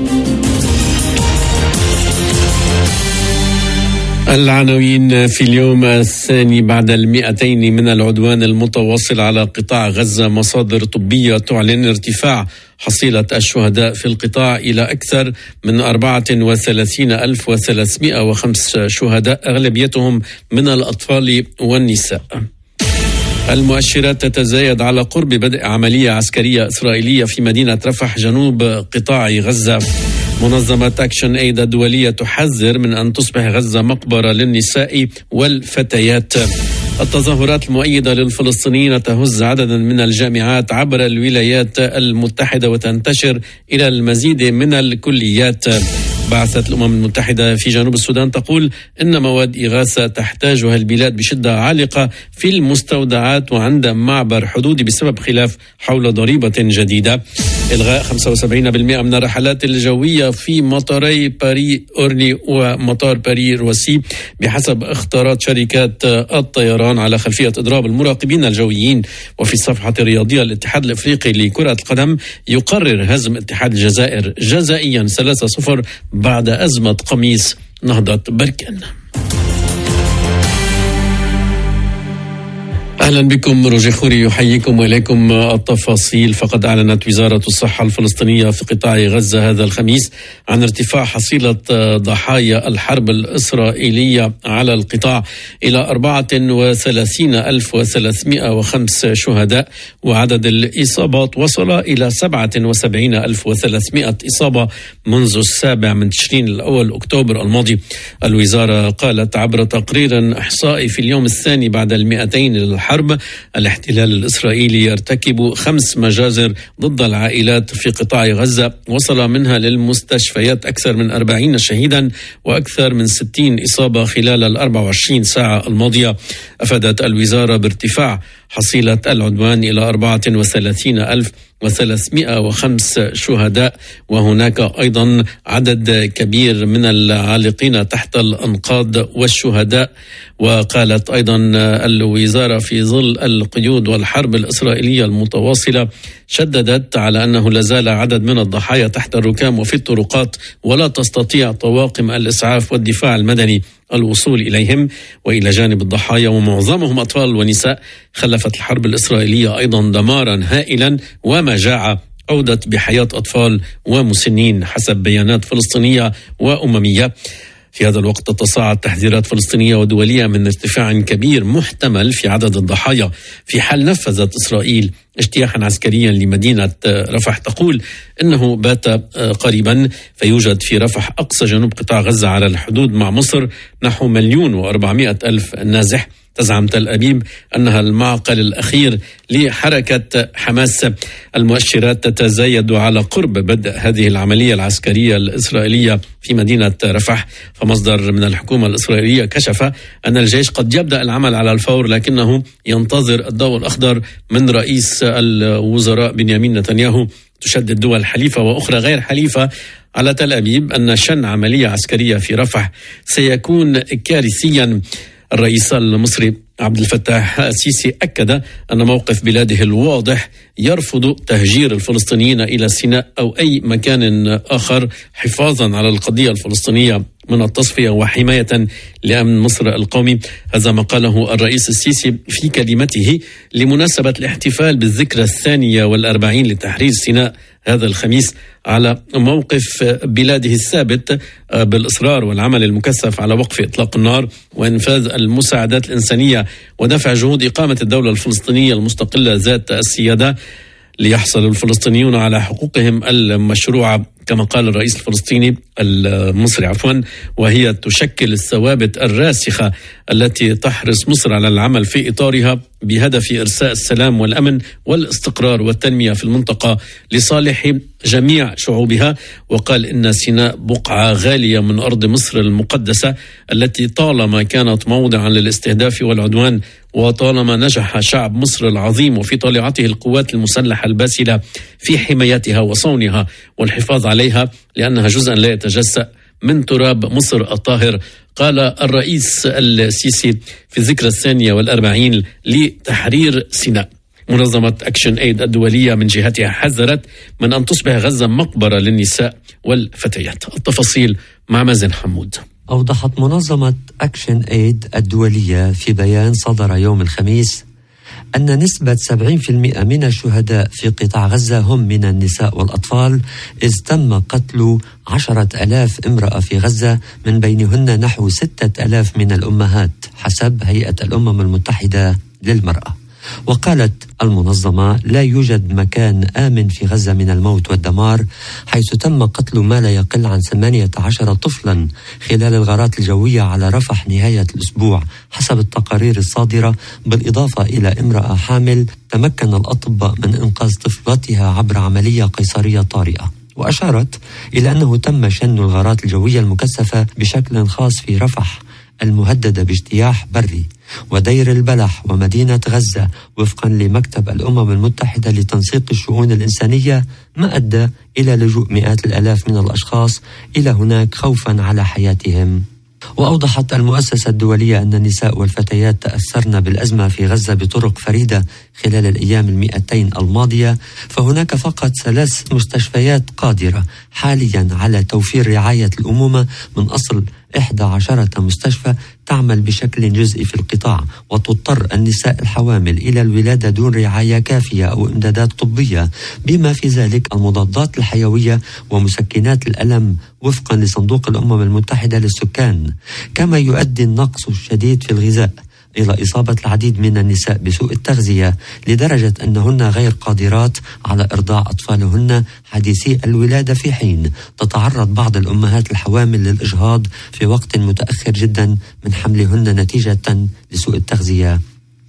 العناوين في اليوم الثاني بعد المئتين من العدوان المتواصل على قطاع غزة. مصادر طبية تعلن ارتفاع حصيلة الشهداء في القطاع إلى أكثر من أربعة وثلاثين ألف وثلاثمائة وخمسة شهداء، أغلبيتهم من الأطفال والنساء. المؤشرات تتزايد على قرب بدء عملية عسكرية إسرائيلية في مدينة رفح جنوب قطاع غزة. منظمة أكشن أيد الدولية تحذر من أن تصبح غزة مقبرة للنساء والفتيات. التظاهرات المؤيدة للفلسطينيين تهز عددا من الجامعات عبر الولايات المتحدة وتنتشر إلى المزيد من الكليات. بعثة الأمم المتحدة في جنوب السودان تقول إن مواد إغاثة تحتاجها البلاد بشدة عالقة في المستودعات وعند معبر حدودي بسبب خلاف حول ضريبة جديدة. إلغاء خمسة وسبعين بالمئة من الرحلات الجوية في مطاري باري أورني ومطار باري روسي بحسب اختارات شركات الطيران على خلفية إضراب المراقبين الجويين. وفي الصفحة الرياضية الاتحاد الأفريقي لكرة القدم يقرر هزم اتحاد الجزائر جزائيا ثلاثة صفر بعد أزمة قميص نهضة بركان. أهلا بكم، روجي خوري يحييكم وإليكم التفاصيل. فقد أعلنت وزارة الصحة الفلسطينية في قطاع غزة هذا الخميس عن ارتفاع حصيلة ضحايا الحرب الإسرائيلية على القطاع إلى أربعة وثلاثين ألف وثلاثمائة وخمسة شهداء، وعدد الإصابات وصل إلى سبعة وسبعين ألف وثلاثمائة إصابة منذ السابع من تشرين الأول أكتوبر الماضي. الوزارة قالت عبر تقرير إحصائي في اليوم الثاني بعد المئتين للحرب الاحتلال الإسرائيلي يرتكب خمس مجازر ضد العائلات في قطاع غزة، وصل منها للمستشفيات أكثر من أربعين شهيدا وأكثر من ستين إصابة خلال الأربع وعشرين ساعة الماضية. أفادت الوزارة بارتفاع حصيلة العدوان إلى أربعة وثلاثين ألف وثلاثمائة وخمسة شهداء، وهناك أيضا عدد كبير من العالقين تحت الأنقاض والشهداء. وقالت أيضا الوزارة في ظل القيود والحرب الإسرائيلية المتواصلة شددت على أنه لازال عدد من الضحايا تحت الركام وفي الطرقات، ولا تستطيع طواقم الإسعاف والدفاع المدني الوصول إليهم. وإلى جانب الضحايا ومعظمهم أطفال ونساء، خلفت الحرب الإسرائيلية أيضا دمارا هائلا ومجاعة أودت بحياة أطفال ومسنين حسب بيانات فلسطينية وأممية. في هذا الوقت تتصاعد تحذيرات فلسطينية ودولية من ارتفاع كبير محتمل في عدد الضحايا في حال نفذت إسرائيل اجتياحا عسكريا لمدينة رفح. تقول إنه بات قريبا فيوجد في رفح أقصى جنوب قطاع غزة على الحدود مع مصر نحو مليون وأربعمائة ألف نازح. تزعم تل أبيب أنها المعقل الأخير لحركة حماس. المؤشرات تتزايد على قرب بدء هذه العملية العسكرية الإسرائيلية في مدينة رفح. فمصدر من الحكومة الإسرائيلية كشف أن الجيش قد يبدأ العمل على الفور، لكنه ينتظر الضوء الأخضر من رئيس الوزراء بنيامين نتنياهو. تشدد دول حليفة وأخرى غير حليفة على تل أبيب أن شن عملية عسكرية في رفح سيكون كارثيا. الرئيس المصري عبد الفتاح السيسي أكد أن موقف بلاده الواضح يرفض تهجير الفلسطينيين إلى سيناء أو أي مكان آخر حفاظا على القضية الفلسطينية من التصفية وحماية لأمن مصر القومي. هذا ما قاله الرئيس السيسي في كلمته لمناسبة الاحتفال بالذكرى الثانية والأربعين لتحرير سيناء هذا الخميس، على موقف بلاده الثابت بالإصرار والعمل المكثف على وقف إطلاق النار وإنفاذ المساعدات الإنسانية ودفع جهود إقامة الدولة الفلسطينية المستقلة ذات السيادة ليحصل الفلسطينيون على حقوقهم المشروعة كما قال الرئيس الفلسطيني المصري عفوا، وهي تشكل الثوابت الراسخة التي تحرص مصر على العمل في إطارها بهدف إرساء السلام والأمن والاستقرار والتنمية في المنطقة لصالح جميع شعوبها. وقال إن سيناء بقعة غالية من أرض مصر المقدسة التي طالما كانت موضعا للاستهداف والعدوان، وطالما نجح شعب مصر العظيم وفي طليعته القوات المسلحة الباسلة في حمايتها وصونها والحفاظ عليها لأنها جزءا لا يتجزأ من تراب مصر الطاهر. قال الرئيس السيسي في الذكرى الثانية والأربعين لتحرير سيناء. منظمة أكشن إيد الدولية من جهتها حذرت من أن تصبح غزة مقبرة للنساء والفتيات. التفاصيل مع مازن حمود. أوضحت منظمة أكشن إيد الدولية في بيان صدر يوم الخميس أن نسبة سبعين بالمئة من الشهداء في قطاع غزة هم من النساء والأطفال، إذ تم قتل عشرة ألاف امرأة في غزة، من بينهن نحو ستة ألاف من الأمهات حسب هيئة الأمم المتحدة للمرأة. وقالت المنظمة لا يوجد مكان آمن في غزة من الموت والدمار، حيث تم قتل ما لا يقل عن ثمانية عشر طفلا خلال الغارات الجوية على رفح نهاية الأسبوع حسب التقارير الصادرة، بالإضافة إلى امرأة حامل تمكن الأطباء من إنقاذ طفلتها عبر عملية قيصرية طارئة. وأشارت إلى أنه تم شن الغارات الجوية المكثفة بشكل خاص في رفح المهددة باجتياح بري ودير البلح ومدينة غزة وفقا لمكتب الأمم المتحدة لتنسيق الشؤون الإنسانية، ما أدى إلى لجوء مئات الآلاف من الأشخاص إلى هناك خوفا على حياتهم. وأوضحت المؤسسة الدولية أن النساء والفتيات تأثرن بالأزمة في غزة بطرق فريدة خلال الأيام المئتين الماضية، فهناك فقط ثلاث مستشفيات قادرة حاليا على توفير رعاية الأمومة من أصل إحدى عشرة مستشفى تعمل بشكل جزئي في القطاع، وتضطر النساء الحوامل إلى الولادة دون رعاية كافية أو إمدادات طبية، بما في ذلك المضادات الحيوية ومسكنات الألم وفقا لصندوق الأمم المتحدة للسكان. كما يؤدي النقص الشديد في الغذاء إلى إصابة العديد من النساء بسوء التغذية، لدرجة أنهن غير قادرات على إرضاع أطفالهن حديثي الولادة، في حين تتعرض بعض الأمهات الحوامل للإجهاض في وقت متأخر جدا من حملهن نتيجة لسوء التغذية.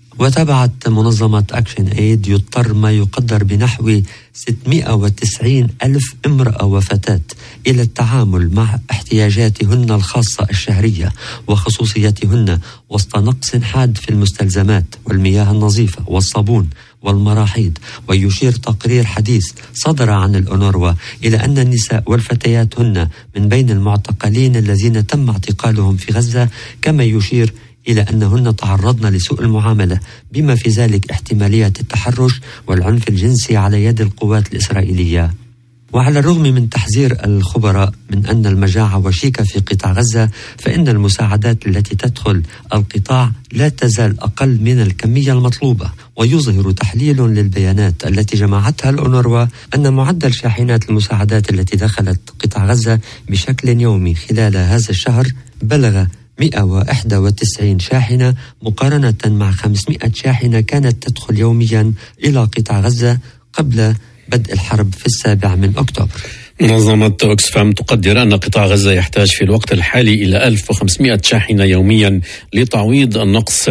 وتابعت منظمة أكشن إيد يضطر ما يقدر بنحو ستمئة وتسعين ألف امرأة وفتاة إلى التعامل مع احتياجاتهن الخاصة الشهرية وخصوصيتهن وسط نقص حاد في المستلزمات والمياه النظيفة والصابون والمراحيض. ويشير تقرير حديث صدر عن الأونروا إلى أن النساء والفتيات هن من بين المعتقلين الذين تم اعتقالهم في غزة، كما يشير إلى أنهن تعرضن لسوء المعاملة، بما في ذلك احتمالية التحرش والعنف الجنسي على يد القوات الإسرائيلية. وعلى الرغم من تحذير الخبراء من أن المجاعة وشيكة في قطاع غزة، فإن المساعدات التي تدخل القطاع لا تزال أقل من الكمية المطلوبة. ويظهر تحليل للبيانات التي جمعتها الأونروا أن معدل شاحنات المساعدات التي دخلت قطاع غزة بشكل يومي خلال هذا الشهر بلغ مئة وواحد وتسعين شاحنة، مقارنة مع خمسمئة شاحنة كانت تدخل يوميا إلى قطاع غزة قبل بدء الحرب في السابع من أكتوبر. منظمة أوكسفام تقدر أن قطاع غزة يحتاج في الوقت الحالي إلى ألف وخمسمئة شاحنة يوميا لتعويض النقص.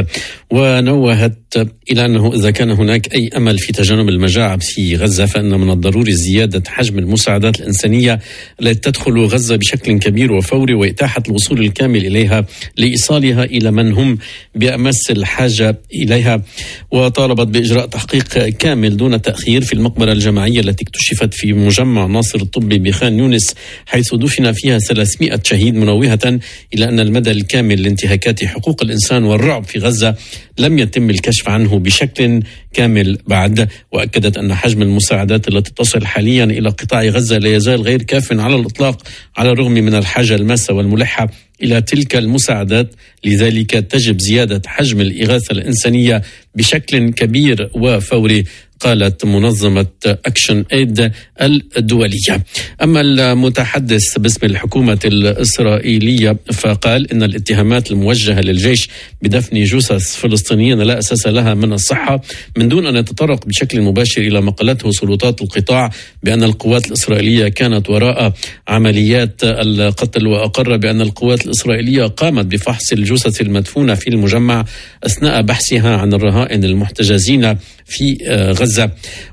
ونوهت إلى أنه إذا كان هناك أي أمل في تجنب المجاعة في غزة، فإن من الضروري زيادة حجم المساعدات الإنسانية التي تدخل غزة بشكل كبير وفوري، وإتاحة الوصول الكامل إليها لإيصالها إلى من هم بأمس الحاجة إليها. وطالبت بإجراء تحقيق كامل دون تأخير في المقبرة الجماعية التي اكتشفت في مجمع ناصر الطبي بخان يونس، حيث دفن فيها ثلاثمئة شهيد، منوهة إلى أن المدى الكامل لانتهاكات حقوق الإنسان والرعب في غزة لم يتم الكشف عنه بشكل كامل بعد. وأكدت أن حجم المساعدات التي تصل حاليا إلى قطاع غزة لا يزال غير كاف على الإطلاق على الرغم من الحاجة الماسة والملحة إلى تلك المساعدات. لذلك تجب زيادة حجم الإغاثة الإنسانية بشكل كبير وفوري، قالت منظمة أكشن إيد الدولية. أما المتحدث باسم الحكومة الإسرائيلية فقال إن الاتهامات الموجهة للجيش بدفن جثث فلسطينيين لا أساس لها من الصحة، من دون أن يتطرق بشكل مباشر إلى ما قالته سلطات القطاع بأن القوات الإسرائيلية كانت وراء عمليات القتل. وأقر بأن القوات الإسرائيلية قامت بفحص الجثث المدفونة في المجمع أثناء بحثها عن الرهائن المحتجزين في غزة.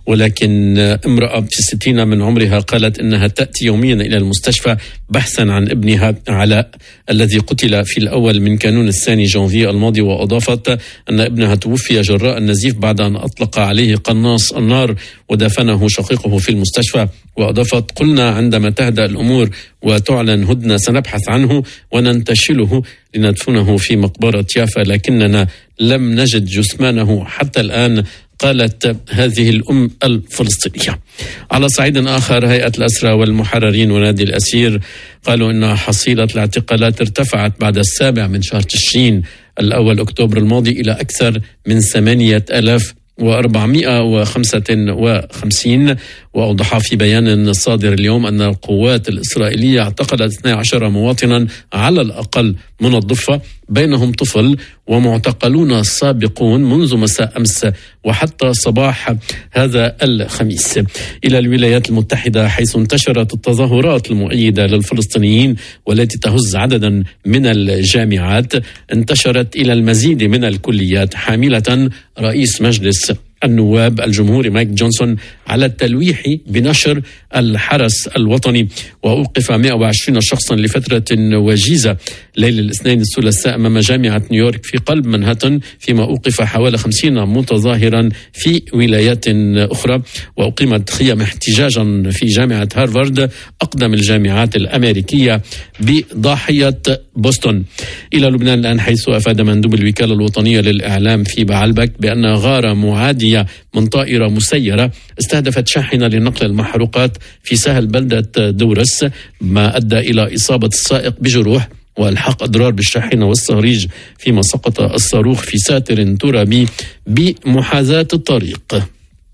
ولكن امرأة في الستين من عمرها قالت إنها تأتي يوميا إلى المستشفى بحثا عن ابنها علاء الذي قتل في الأول من كانون الثاني جانفي الماضي. وأضافت أن ابنها توفي جراء النزيف بعد أن أطلق عليه قناص النار ودفنه شقيقه في المستشفى. وأضافت: قلنا عندما تهدأ الأمور وتعلن هدنة سنبحث عنه وننتشله لندفنه في مقبرة يافا، لكننا لم نجد جثمانه حتى الآن، قالت هذه الأم الفلسطينية. على صعيد آخر، هيئة الأسرى والمحررين ونادي الأسير قالوا إن حصيلة الاعتقالات ارتفعت بعد السابع من شهر تشرين الأول أكتوبر الماضي إلى أكثر من ثمانية آلاف وأربعمائة وخمسة وخمسين. وأوضح في بيان صادر اليوم أن القوات الإسرائيلية اعتقلت اثني عشر مواطنا على الأقل من الضفة، بينهم طفل ومعتقلون سابقون منذ مساء أمس وحتى صباح هذا الخميس. إلى الولايات المتحدة حيث انتشرت التظاهرات المؤيدة للفلسطينيين والتي تهز عددا من الجامعات، انتشرت إلى المزيد من الكليات حاملة رئيس مجلس النواب الجمهوري مايك جونسون على التلويح بنشر الحرس الوطني. وأوقف مئة وعشرين شخصا لفترة وجيزة ليل الاثنين الثلاثاء أمام جامعة نيويورك في قلب منهاتن، فيما أوقف حوالي خمسين متظاهرا في ولايات أخرى. وأقيمت خيام احتجاجا في جامعة هارفارد أقدم الجامعات الأمريكية بضاحية بوسطن. إلى لبنان الآن، حيث أفاد مندوب الوكالة الوطنية للإعلام في بعلبك بأن غارة معادية من طائرة مسيرة استهدفت شاحنة لنقل المحروقات في ساحل بلدة دورس، ما أدى إلى إصابة السائق بجروح والحق أضرار بالشاحنة والصهريج، فيما سقط الصاروخ في ساتر ترابي بمحاذاة الطريق.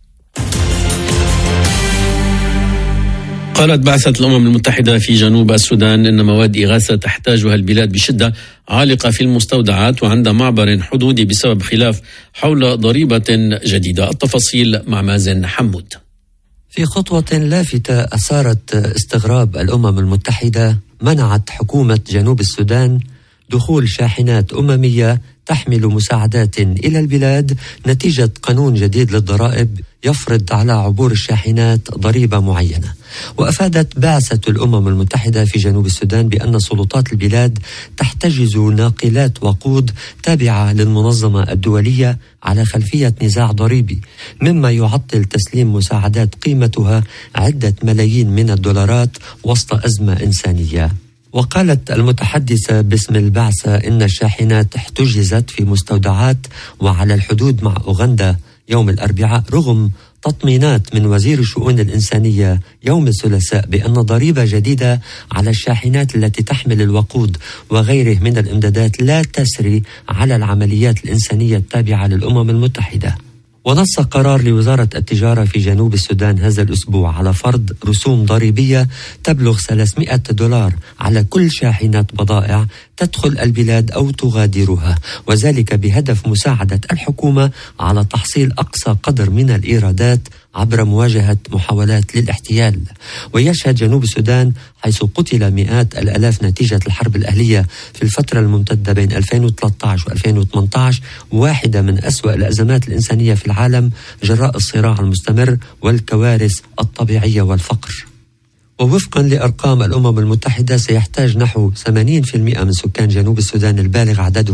قالت بعثة الأمم المتحدة في جنوب السودان إن مواد إغاثة تحتاجها البلاد بشدة عالقة في المستودعات وعند معبر حدودي بسبب خلاف حول ضريبة جديدة. التفاصيل مع مازن حمود. في خطوة لافتة أثارت استغراب الأمم المتحدة، منعت حكومة جنوب السودان دخول شاحنات أممية تحمل مساعدات إلى البلاد نتيجة قانون جديد للضرائب يفرض على عبور الشاحنات ضريبة معينة. وأفادت بعثة الأمم المتحدة في جنوب السودان بأن سلطات البلاد تحتجز ناقلات وقود تابعة للمنظمة الدولية على خلفية نزاع ضريبي، مما يعطل تسليم مساعدات قيمتها عدة ملايين من الدولارات وسط أزمة إنسانية. وقالت المتحدثة باسم البعثة إن الشاحنات احتجزت في مستودعات وعلى الحدود مع أوغندا يوم الأربعاء، رغم تطمينات من وزير الشؤون الإنسانية يوم الثلاثاء بأن ضريبة جديدة على الشاحنات التي تحمل الوقود وغيره من الإمدادات لا تسري على العمليات الإنسانية التابعة للأمم المتحدة. ونص قرار لوزارة التجارة في جنوب السودان هذا الأسبوع على فرض رسوم ضريبية تبلغ ثلاثمائة دولار على كل شاحنة بضائع تدخل البلاد أو تغادرها، وذلك بهدف مساعدة الحكومة على تحصيل أقصى قدر من الإيرادات عبر مواجهة محاولات للاحتيال. ويشهد جنوب السودان حيث قتل مئات الألاف نتيجة الحرب الأهلية في الفترة الممتدة بين ألفين وثلاثة عشر وألفين وثمانية عشر واحدة من أسوأ الأزمات الإنسانية في العالم جراء الصراع المستمر والكوارث الطبيعية والفقر. ووفقا لأرقام الأمم المتحدة سيحتاج نحو ثمانين بالمئة من سكان جنوب السودان البالغ عددهم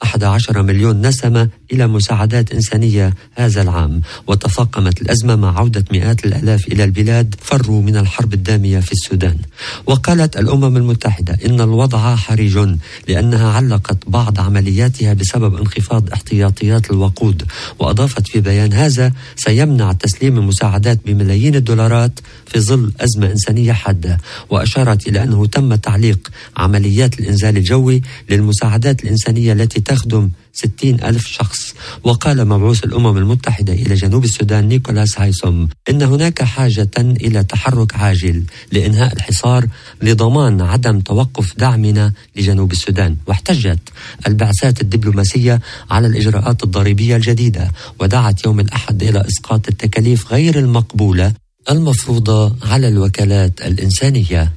أحد عشر مليون نسمة إلى مساعدات إنسانية هذا العام. وتفاقمت الأزمة مع عودة مئات الآلاف إلى البلاد فروا من الحرب الدامية في السودان. وقالت الأمم المتحدة إن الوضع حرج لأنها علقت بعض عملياتها بسبب انخفاض احتياطيات الوقود. وأضافت في بيان هذا سيمنع تسليم المساعدات بملايين الدولارات في ظل أزمة إنسانية حادة. وأشارت إلى أنه تم تعليق عمليات الإنزال الجوي للمساعدات الإنسانية التي تخدم ستين ألف شخص. وقال مبعوث الأمم المتحدة إلى جنوب السودان نيكولاس هايسوم إن هناك حاجة إلى تحرك عاجل لإنهاء الحصار لضمان عدم توقف دعمنا لجنوب السودان. واحتجت البعثات الدبلوماسية على الإجراءات الضريبية الجديدة، ودعت يوم الأحد إلى إسقاط التكاليف غير المقبولة المفروضة على الوكالات الإنسانية.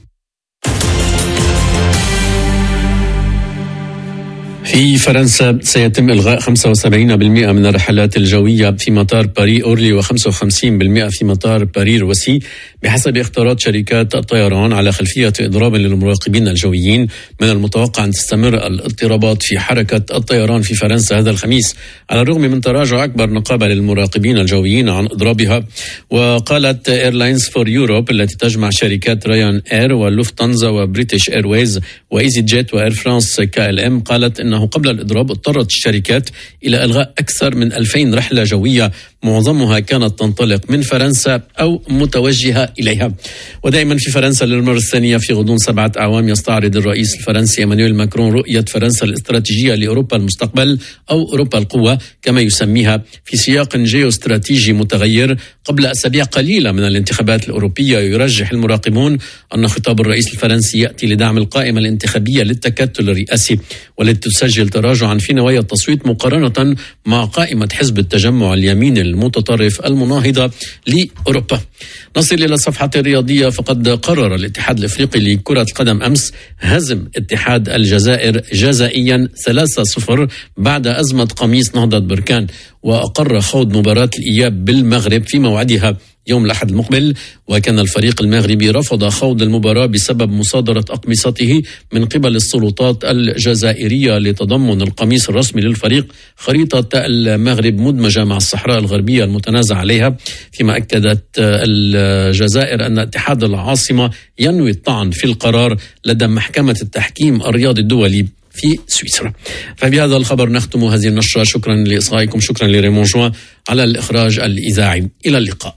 في فرنسا سيتم إلغاء خمسة وسبعين بالمئة من الرحلات الجوية في مطار باري أورلي وخمسة وخمسين بالمئة في مطار باري روسي بحسب اختيارات شركات الطيران على خلفية إضراب للمراقبين الجويين. من المتوقع أن تستمر الاضطرابات في حركة الطيران في فرنسا هذا الخميس على الرغم من تراجع أكبر نقابة للمراقبين الجويين عن إضرابها. وقالت إيرلاينز فور يوروب التي تجمع شركات رايان إير ولوفتانزا وبريتش إيرويز وإيزي جيت وإير فرانس كي إل إم قالت إنه قبل الإضراب اضطرت الشركات إلى إلغاء أكثر من ألفين رحلة جوية معظمها كانت تنطلق من فرنسا أو متوجهة إليها. ودائما في فرنسا للمرة الثانية في غضون سبعة أعوام يستعرض الرئيس الفرنسي إيمانويل ماكرون رؤية فرنسا الاستراتيجية لأوروبا المستقبل أو أوروبا القوة كما يسميها في سياق جيوستراتيجي متغير. قبل أسابيع قليلة من الانتخابات الأوروبية يرجح المراقبون أن خطاب الرئيس الفرنسي يأتي لدعم القائمة الانتخابية للتكتل الرئاسي والتي تسجل تراجعا في نوايا التصويت مقارنة مع قائمة حزب التجمع اليمين المتطرف المناهضة لأوروبا. نصل إلى الصفحة الرياضية. فقد قرر الاتحاد الأفريقي لكرة القدم أمس هزم اتحاد الجزائر جزائيا ثلاثة صفر بعد أزمة قميص نهضة بركان، وأقر خوض مباراة الإياب بالمغرب في موعدها يوم الأحد المقبل. وكان الفريق المغربي رفض خوض المباراة بسبب مصادرة أقمصته من قبل السلطات الجزائرية لتضمن القميص الرسمي للفريق خريطة المغرب مدمجة مع الصحراء الغربية المتنازع عليها. فيما أكدت الجزائر أن اتحاد العاصمة ينوي الطعن في القرار لدى محكمة التحكيم الرياضي الدولي في سويسرا. فبهذا الخبر نختم هذه النشرة. شكرا لإصغائكم، شكرا لريمون جوان على الإخراج الإذاعي. إلى اللقاء.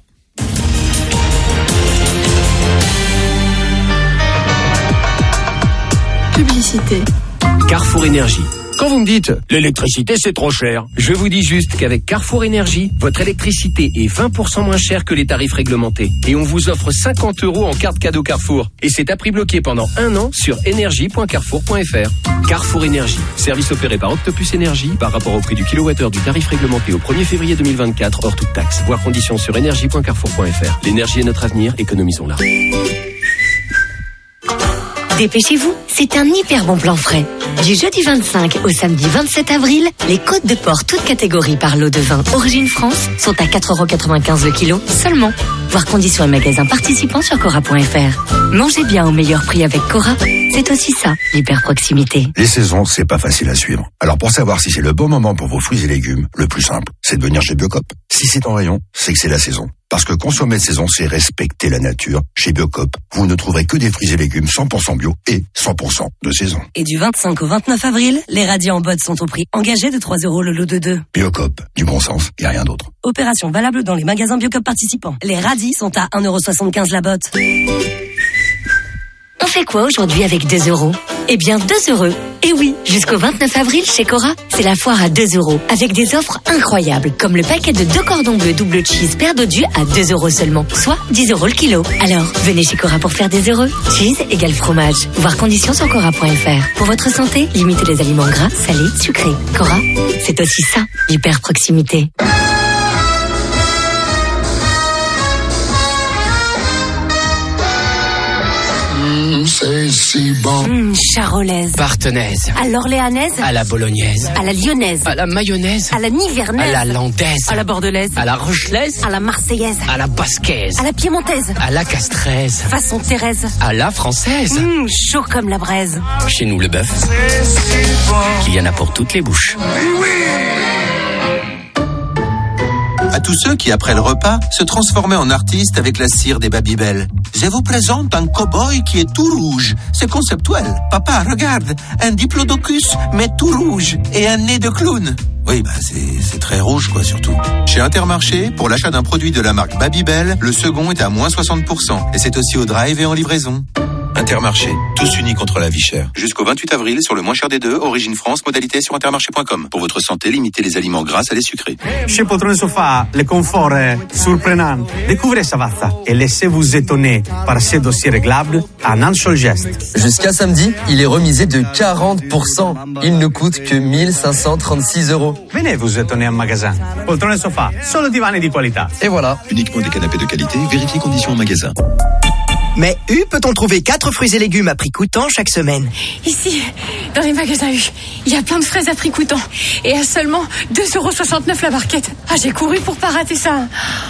Publicité. Carrefour Énergie. Quand vous me dites « l'électricité c'est trop cher », je vous dis juste qu'avec Carrefour Énergie, votre électricité est vingt pour cent moins chère que les tarifs réglementés. Et on vous offre cinquante euros en carte cadeau Carrefour. Et c'est à prix bloqué pendant un an sur énergie point carrefour point f r. Carrefour Énergie, service opéré par Octopus Énergie par rapport au prix du kilowattheure du tarif réglementé au premier février deux mille vingt-quatre hors toute taxe. Voir conditions sur énergie point carrefour point f r. L'énergie est notre avenir, économisons-la. Dépêchez-vous, c'est un hyper bon plan frais. Du jeudi vingt-cinq au samedi vingt-sept avril, les côtes de porc toutes catégories par lot de vin Origine France sont à quatre euros quatre-vingt-quinze le kilo seulement. Voir conditions et magasins participants sur cora point f r. Mangez bien au meilleur prix avec Cora, c'est aussi ça, l'hyper proximité. Les saisons, c'est pas facile à suivre. Alors pour savoir si c'est le bon moment pour vos fruits et légumes, le plus simple, c'est de venir chez Biocop. Si c'est en rayon, c'est que c'est la saison. Parce que consommer de saison, c'est respecter la nature. Chez Biocop, vous ne trouverez que des fruits et légumes cent pour cent bio et cent pour cent de saison. Et du vingt-cinq au vingt-neuf avril, les radis en botte sont au prix engagé de trois euros le lot de deux. Biocop, du bon sens et rien d'autre. Opération valable dans les magasins Biocop participants. Les radis sont à un euro soixante-quinze la botte. On fait quoi aujourd'hui avec deux euros? Eh bien, deux euros. Et oui, jusqu'au vingt-neuf avril, chez Cora, c'est la foire à deux euros, avec des offres incroyables, comme le paquet de deux cordons bleus double cheese paire d'odieux à deux euros seulement, soit dix euros le kilo. Alors, venez chez Cora pour faire des heureux. Cheese égale fromage. Voir conditions sur cora point f r. Pour votre santé, limitez les aliments gras, salés, sucrés. Cora, c'est aussi ça, l'hyper proximité. c'est si bon. Mmh, charolaise. Partenaise. À l'orléanaise. À la bolognaise. À la lyonnaise. À la mayonnaise. À la nivernaise. À la landaise. À la bordelaise. À la rochelaise. À la marseillaise. À la basquaise. À la piémontaise. À la castraise. Façon Thérèse. À la française. Mmh, chaud comme la braise. Chez nous, le bœuf, il y en a pour toutes les bouches. À tous ceux qui, après le repas, se transformaient en artistes avec la cire des Babybel. Je vous présente un cow-boy qui est tout rouge. C'est conceptuel. Papa, regarde, un diplodocus, mais tout rouge, et un nez de clown. Oui, bah c'est, c'est très rouge, quoi, surtout. Chez Intermarché, pour l'achat d'un produit de la marque Babybel, le second est à moins soixante pour cent. Et c'est aussi au drive et en livraison. Intermarché, tous unis contre la vie chère. Jusqu'au vingt-huit avril, sur le moins cher des deux, Origine France, modalité sur intermarché point com. Pour votre santé, limitez les aliments gras à les sucrés. Chez Poltrone Sofa, le confort est surprenant. Découvrez Savazza et laissez-vous étonner par ces dossiers réglables en un seul geste. Jusqu'à samedi, il est remisé de quarante pour cent. Il ne coûte que mille cinq cent trente-six euros. Venez vous étonner en magasin. Poltrone Sofa, solo divani di qualità. Et voilà. Uniquement des canapés de qualité, vérifiez conditions en magasin. Mais U peut-on trouver quatre fruits et légumes à prix coûtant chaque semaine? Ici, dans les magasins U, il y a plein de fraises à prix coûtant. Et à seulement deux euros soixante-neuf la barquette. Ah, j'ai couru pour pas rater ça.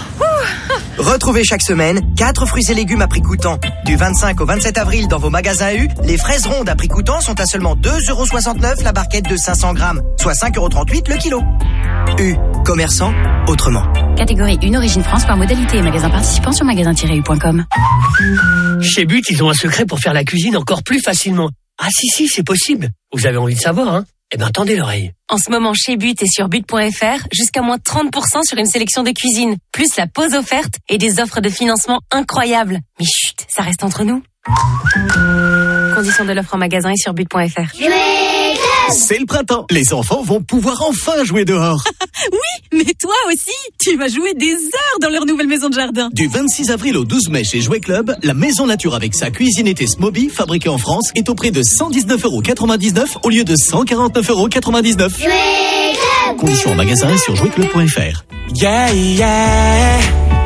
Ouh. Retrouvez chaque semaine quatre fruits et légumes à prix coûtant. Du vingt-cinq au vingt-sept avril dans vos magasins U, les fraises rondes à prix coûtant sont à seulement deux euros soixante-neuf la barquette de cinq cents grammes, soit cinq euros trente-huit le kilo. U, commerçant autrement. Catégorie une Origine France par modalité et magasin participant sur magasin tiret u point com. Chez But, ils ont un secret pour faire la cuisine encore plus facilement. Ah si, si, c'est possible. Vous avez envie de savoir, hein? Eh ben, tendez l'oreille. En ce moment, chez But et sur but point f r, jusqu'à moins trente pour cent sur une sélection de cuisine, plus la pause offerte et des offres de financement incroyables. Mais chut, ça reste entre nous. Conditions de l'offre en magasin et sur but point f r. C'est le printemps. Les enfants vont pouvoir enfin jouer dehors. Oui, mais toi aussi, tu vas jouer des heures dans leur nouvelle maison de jardin. Du vingt-six avril au douze mai chez Jouet Club, la maison nature avec sa cuisinette Smoby, fabriquée en France, est au prix de cent dix-neuf euros quatre-vingt-dix-neuf au lieu de cent quarante-neuf euros quatre-vingt-dix-neuf. Conditions en magasin et sur jouet club point f r. Yeah, yeah.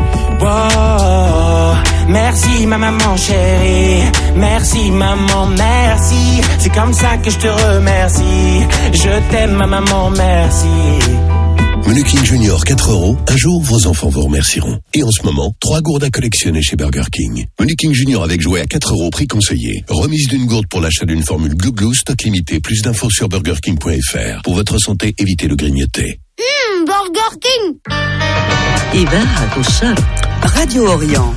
Wow. Merci ma maman chérie, merci maman, merci. C'est comme ça que je te remercie. Je t'aime ma maman, merci. Menu King Junior quatre euros. Un jour, vos enfants vous remercieront. Et en ce moment, trois gourdes à collectionner chez Burger King. Menu King Junior avec jouet à quatre euros, prix conseillé. Remise d'une gourde pour l'achat d'une formule Glou Glou, stock limité. Plus d'infos sur burger king point f r. Pour votre santé, évitez le grignoter. Mmh, Burger King. إذاعة الشرق Radio Orient.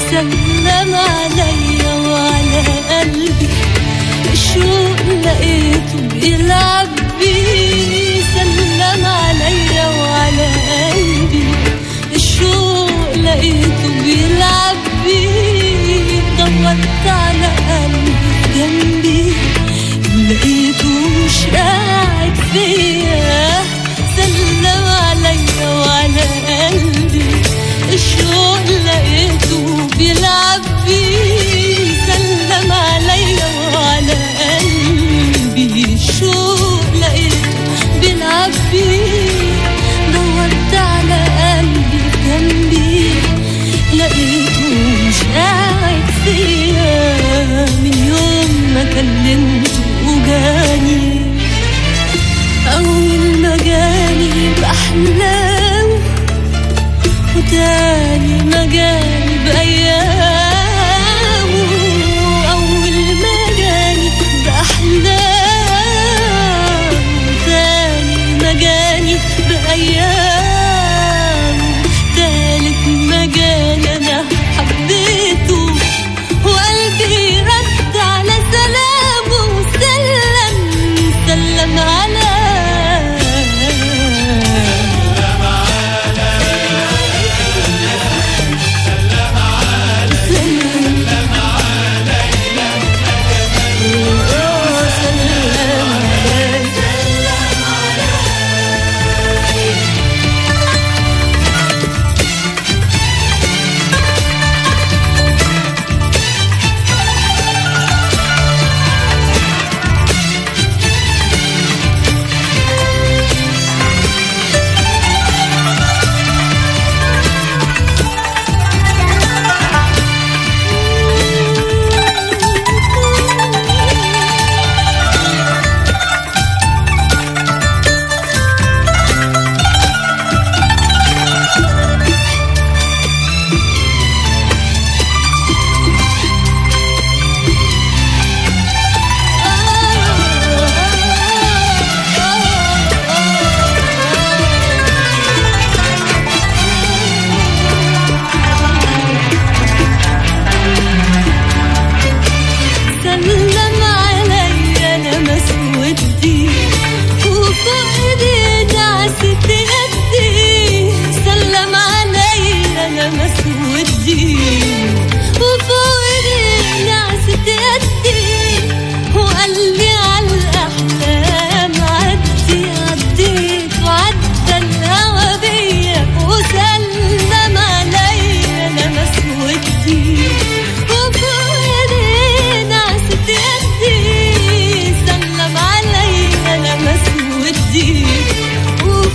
سلم عليا وعلى قلبي الشوق لقيته بيلعب بيه سلم عليا وعلى قلبي الشوق لقيته بيلعب بيه دورت على قلبي جنبي لقيته مش قاعد فيا سلم عليا وعلى قلبي الشوق لقيته بيلعب بيه سلم عليا وعلى قلبي الشوق لقيته بيلعب بيه دورت على قلبي جنبي لقيته مش قاعد فيا من يوم ما كلمته وجاني أول ما جاني بأحلام وتاني ما جاني بأيام أول ما جاني بأحلام وتاني ما جاني بأيام تالت ما جاني أنا حبيته وقلبي رد على سلامه وسلم سلم على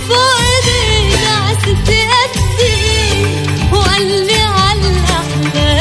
وفوق ايدينا عسى تأدي وقال لي على الأحلام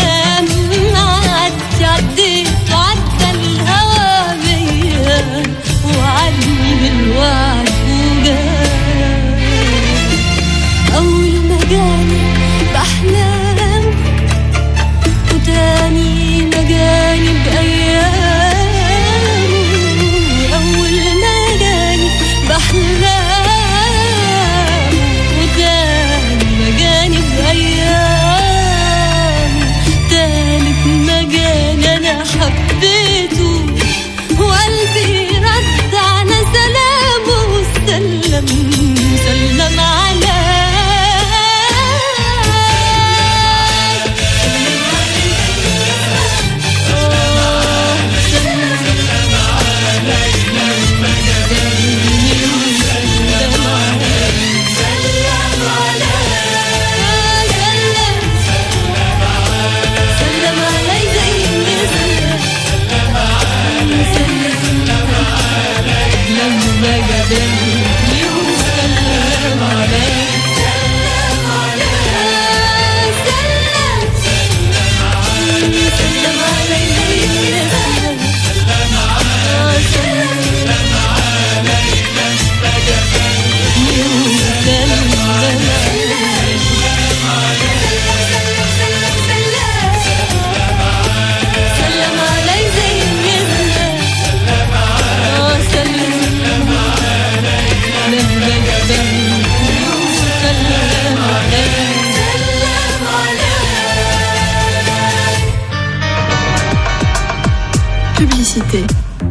publicité.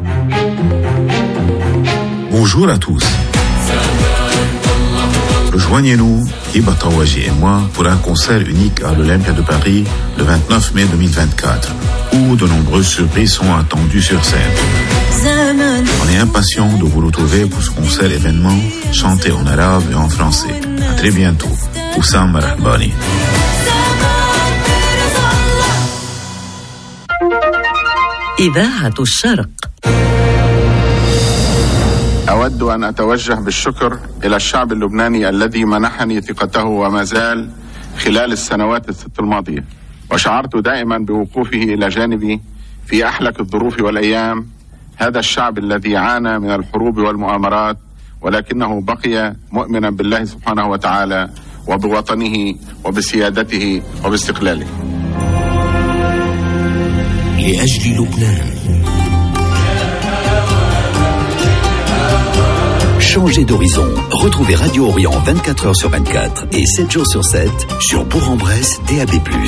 Bonjour à tous. Rejoignez-nous, Hiba Tawaji et moi, pour un concert unique à l'Olympia de Paris le vingt-neuf mai deux mille vingt-quatre, où de nombreuses surprises sont attendues sur scène. On est impatients de vous retrouver pour ce concert événement chanté en arabe et en français. À très bientôt. Oussam Rahbani. إذاعة الشرق. أود أن أتوجه بالشكر إلى الشعب اللبناني الذي منحني ثقته وما زال خلال السنوات الست الماضية، وشعرت دائما بوقوفه إلى جانبي في أحلك الظروف والأيام. هذا الشعب الذي عانى من الحروب والمؤامرات، ولكنه بقي مؤمنا بالله سبحانه وتعالى وبوطنه وبسيادته وباستقلاله. لأجل لبنان. Changez d'horizon. Retrouvez Radio Orient vingt-quatre heures sur vingt-quatre et sept jours sur sept sur Bourg-en-Bresse D A B plus.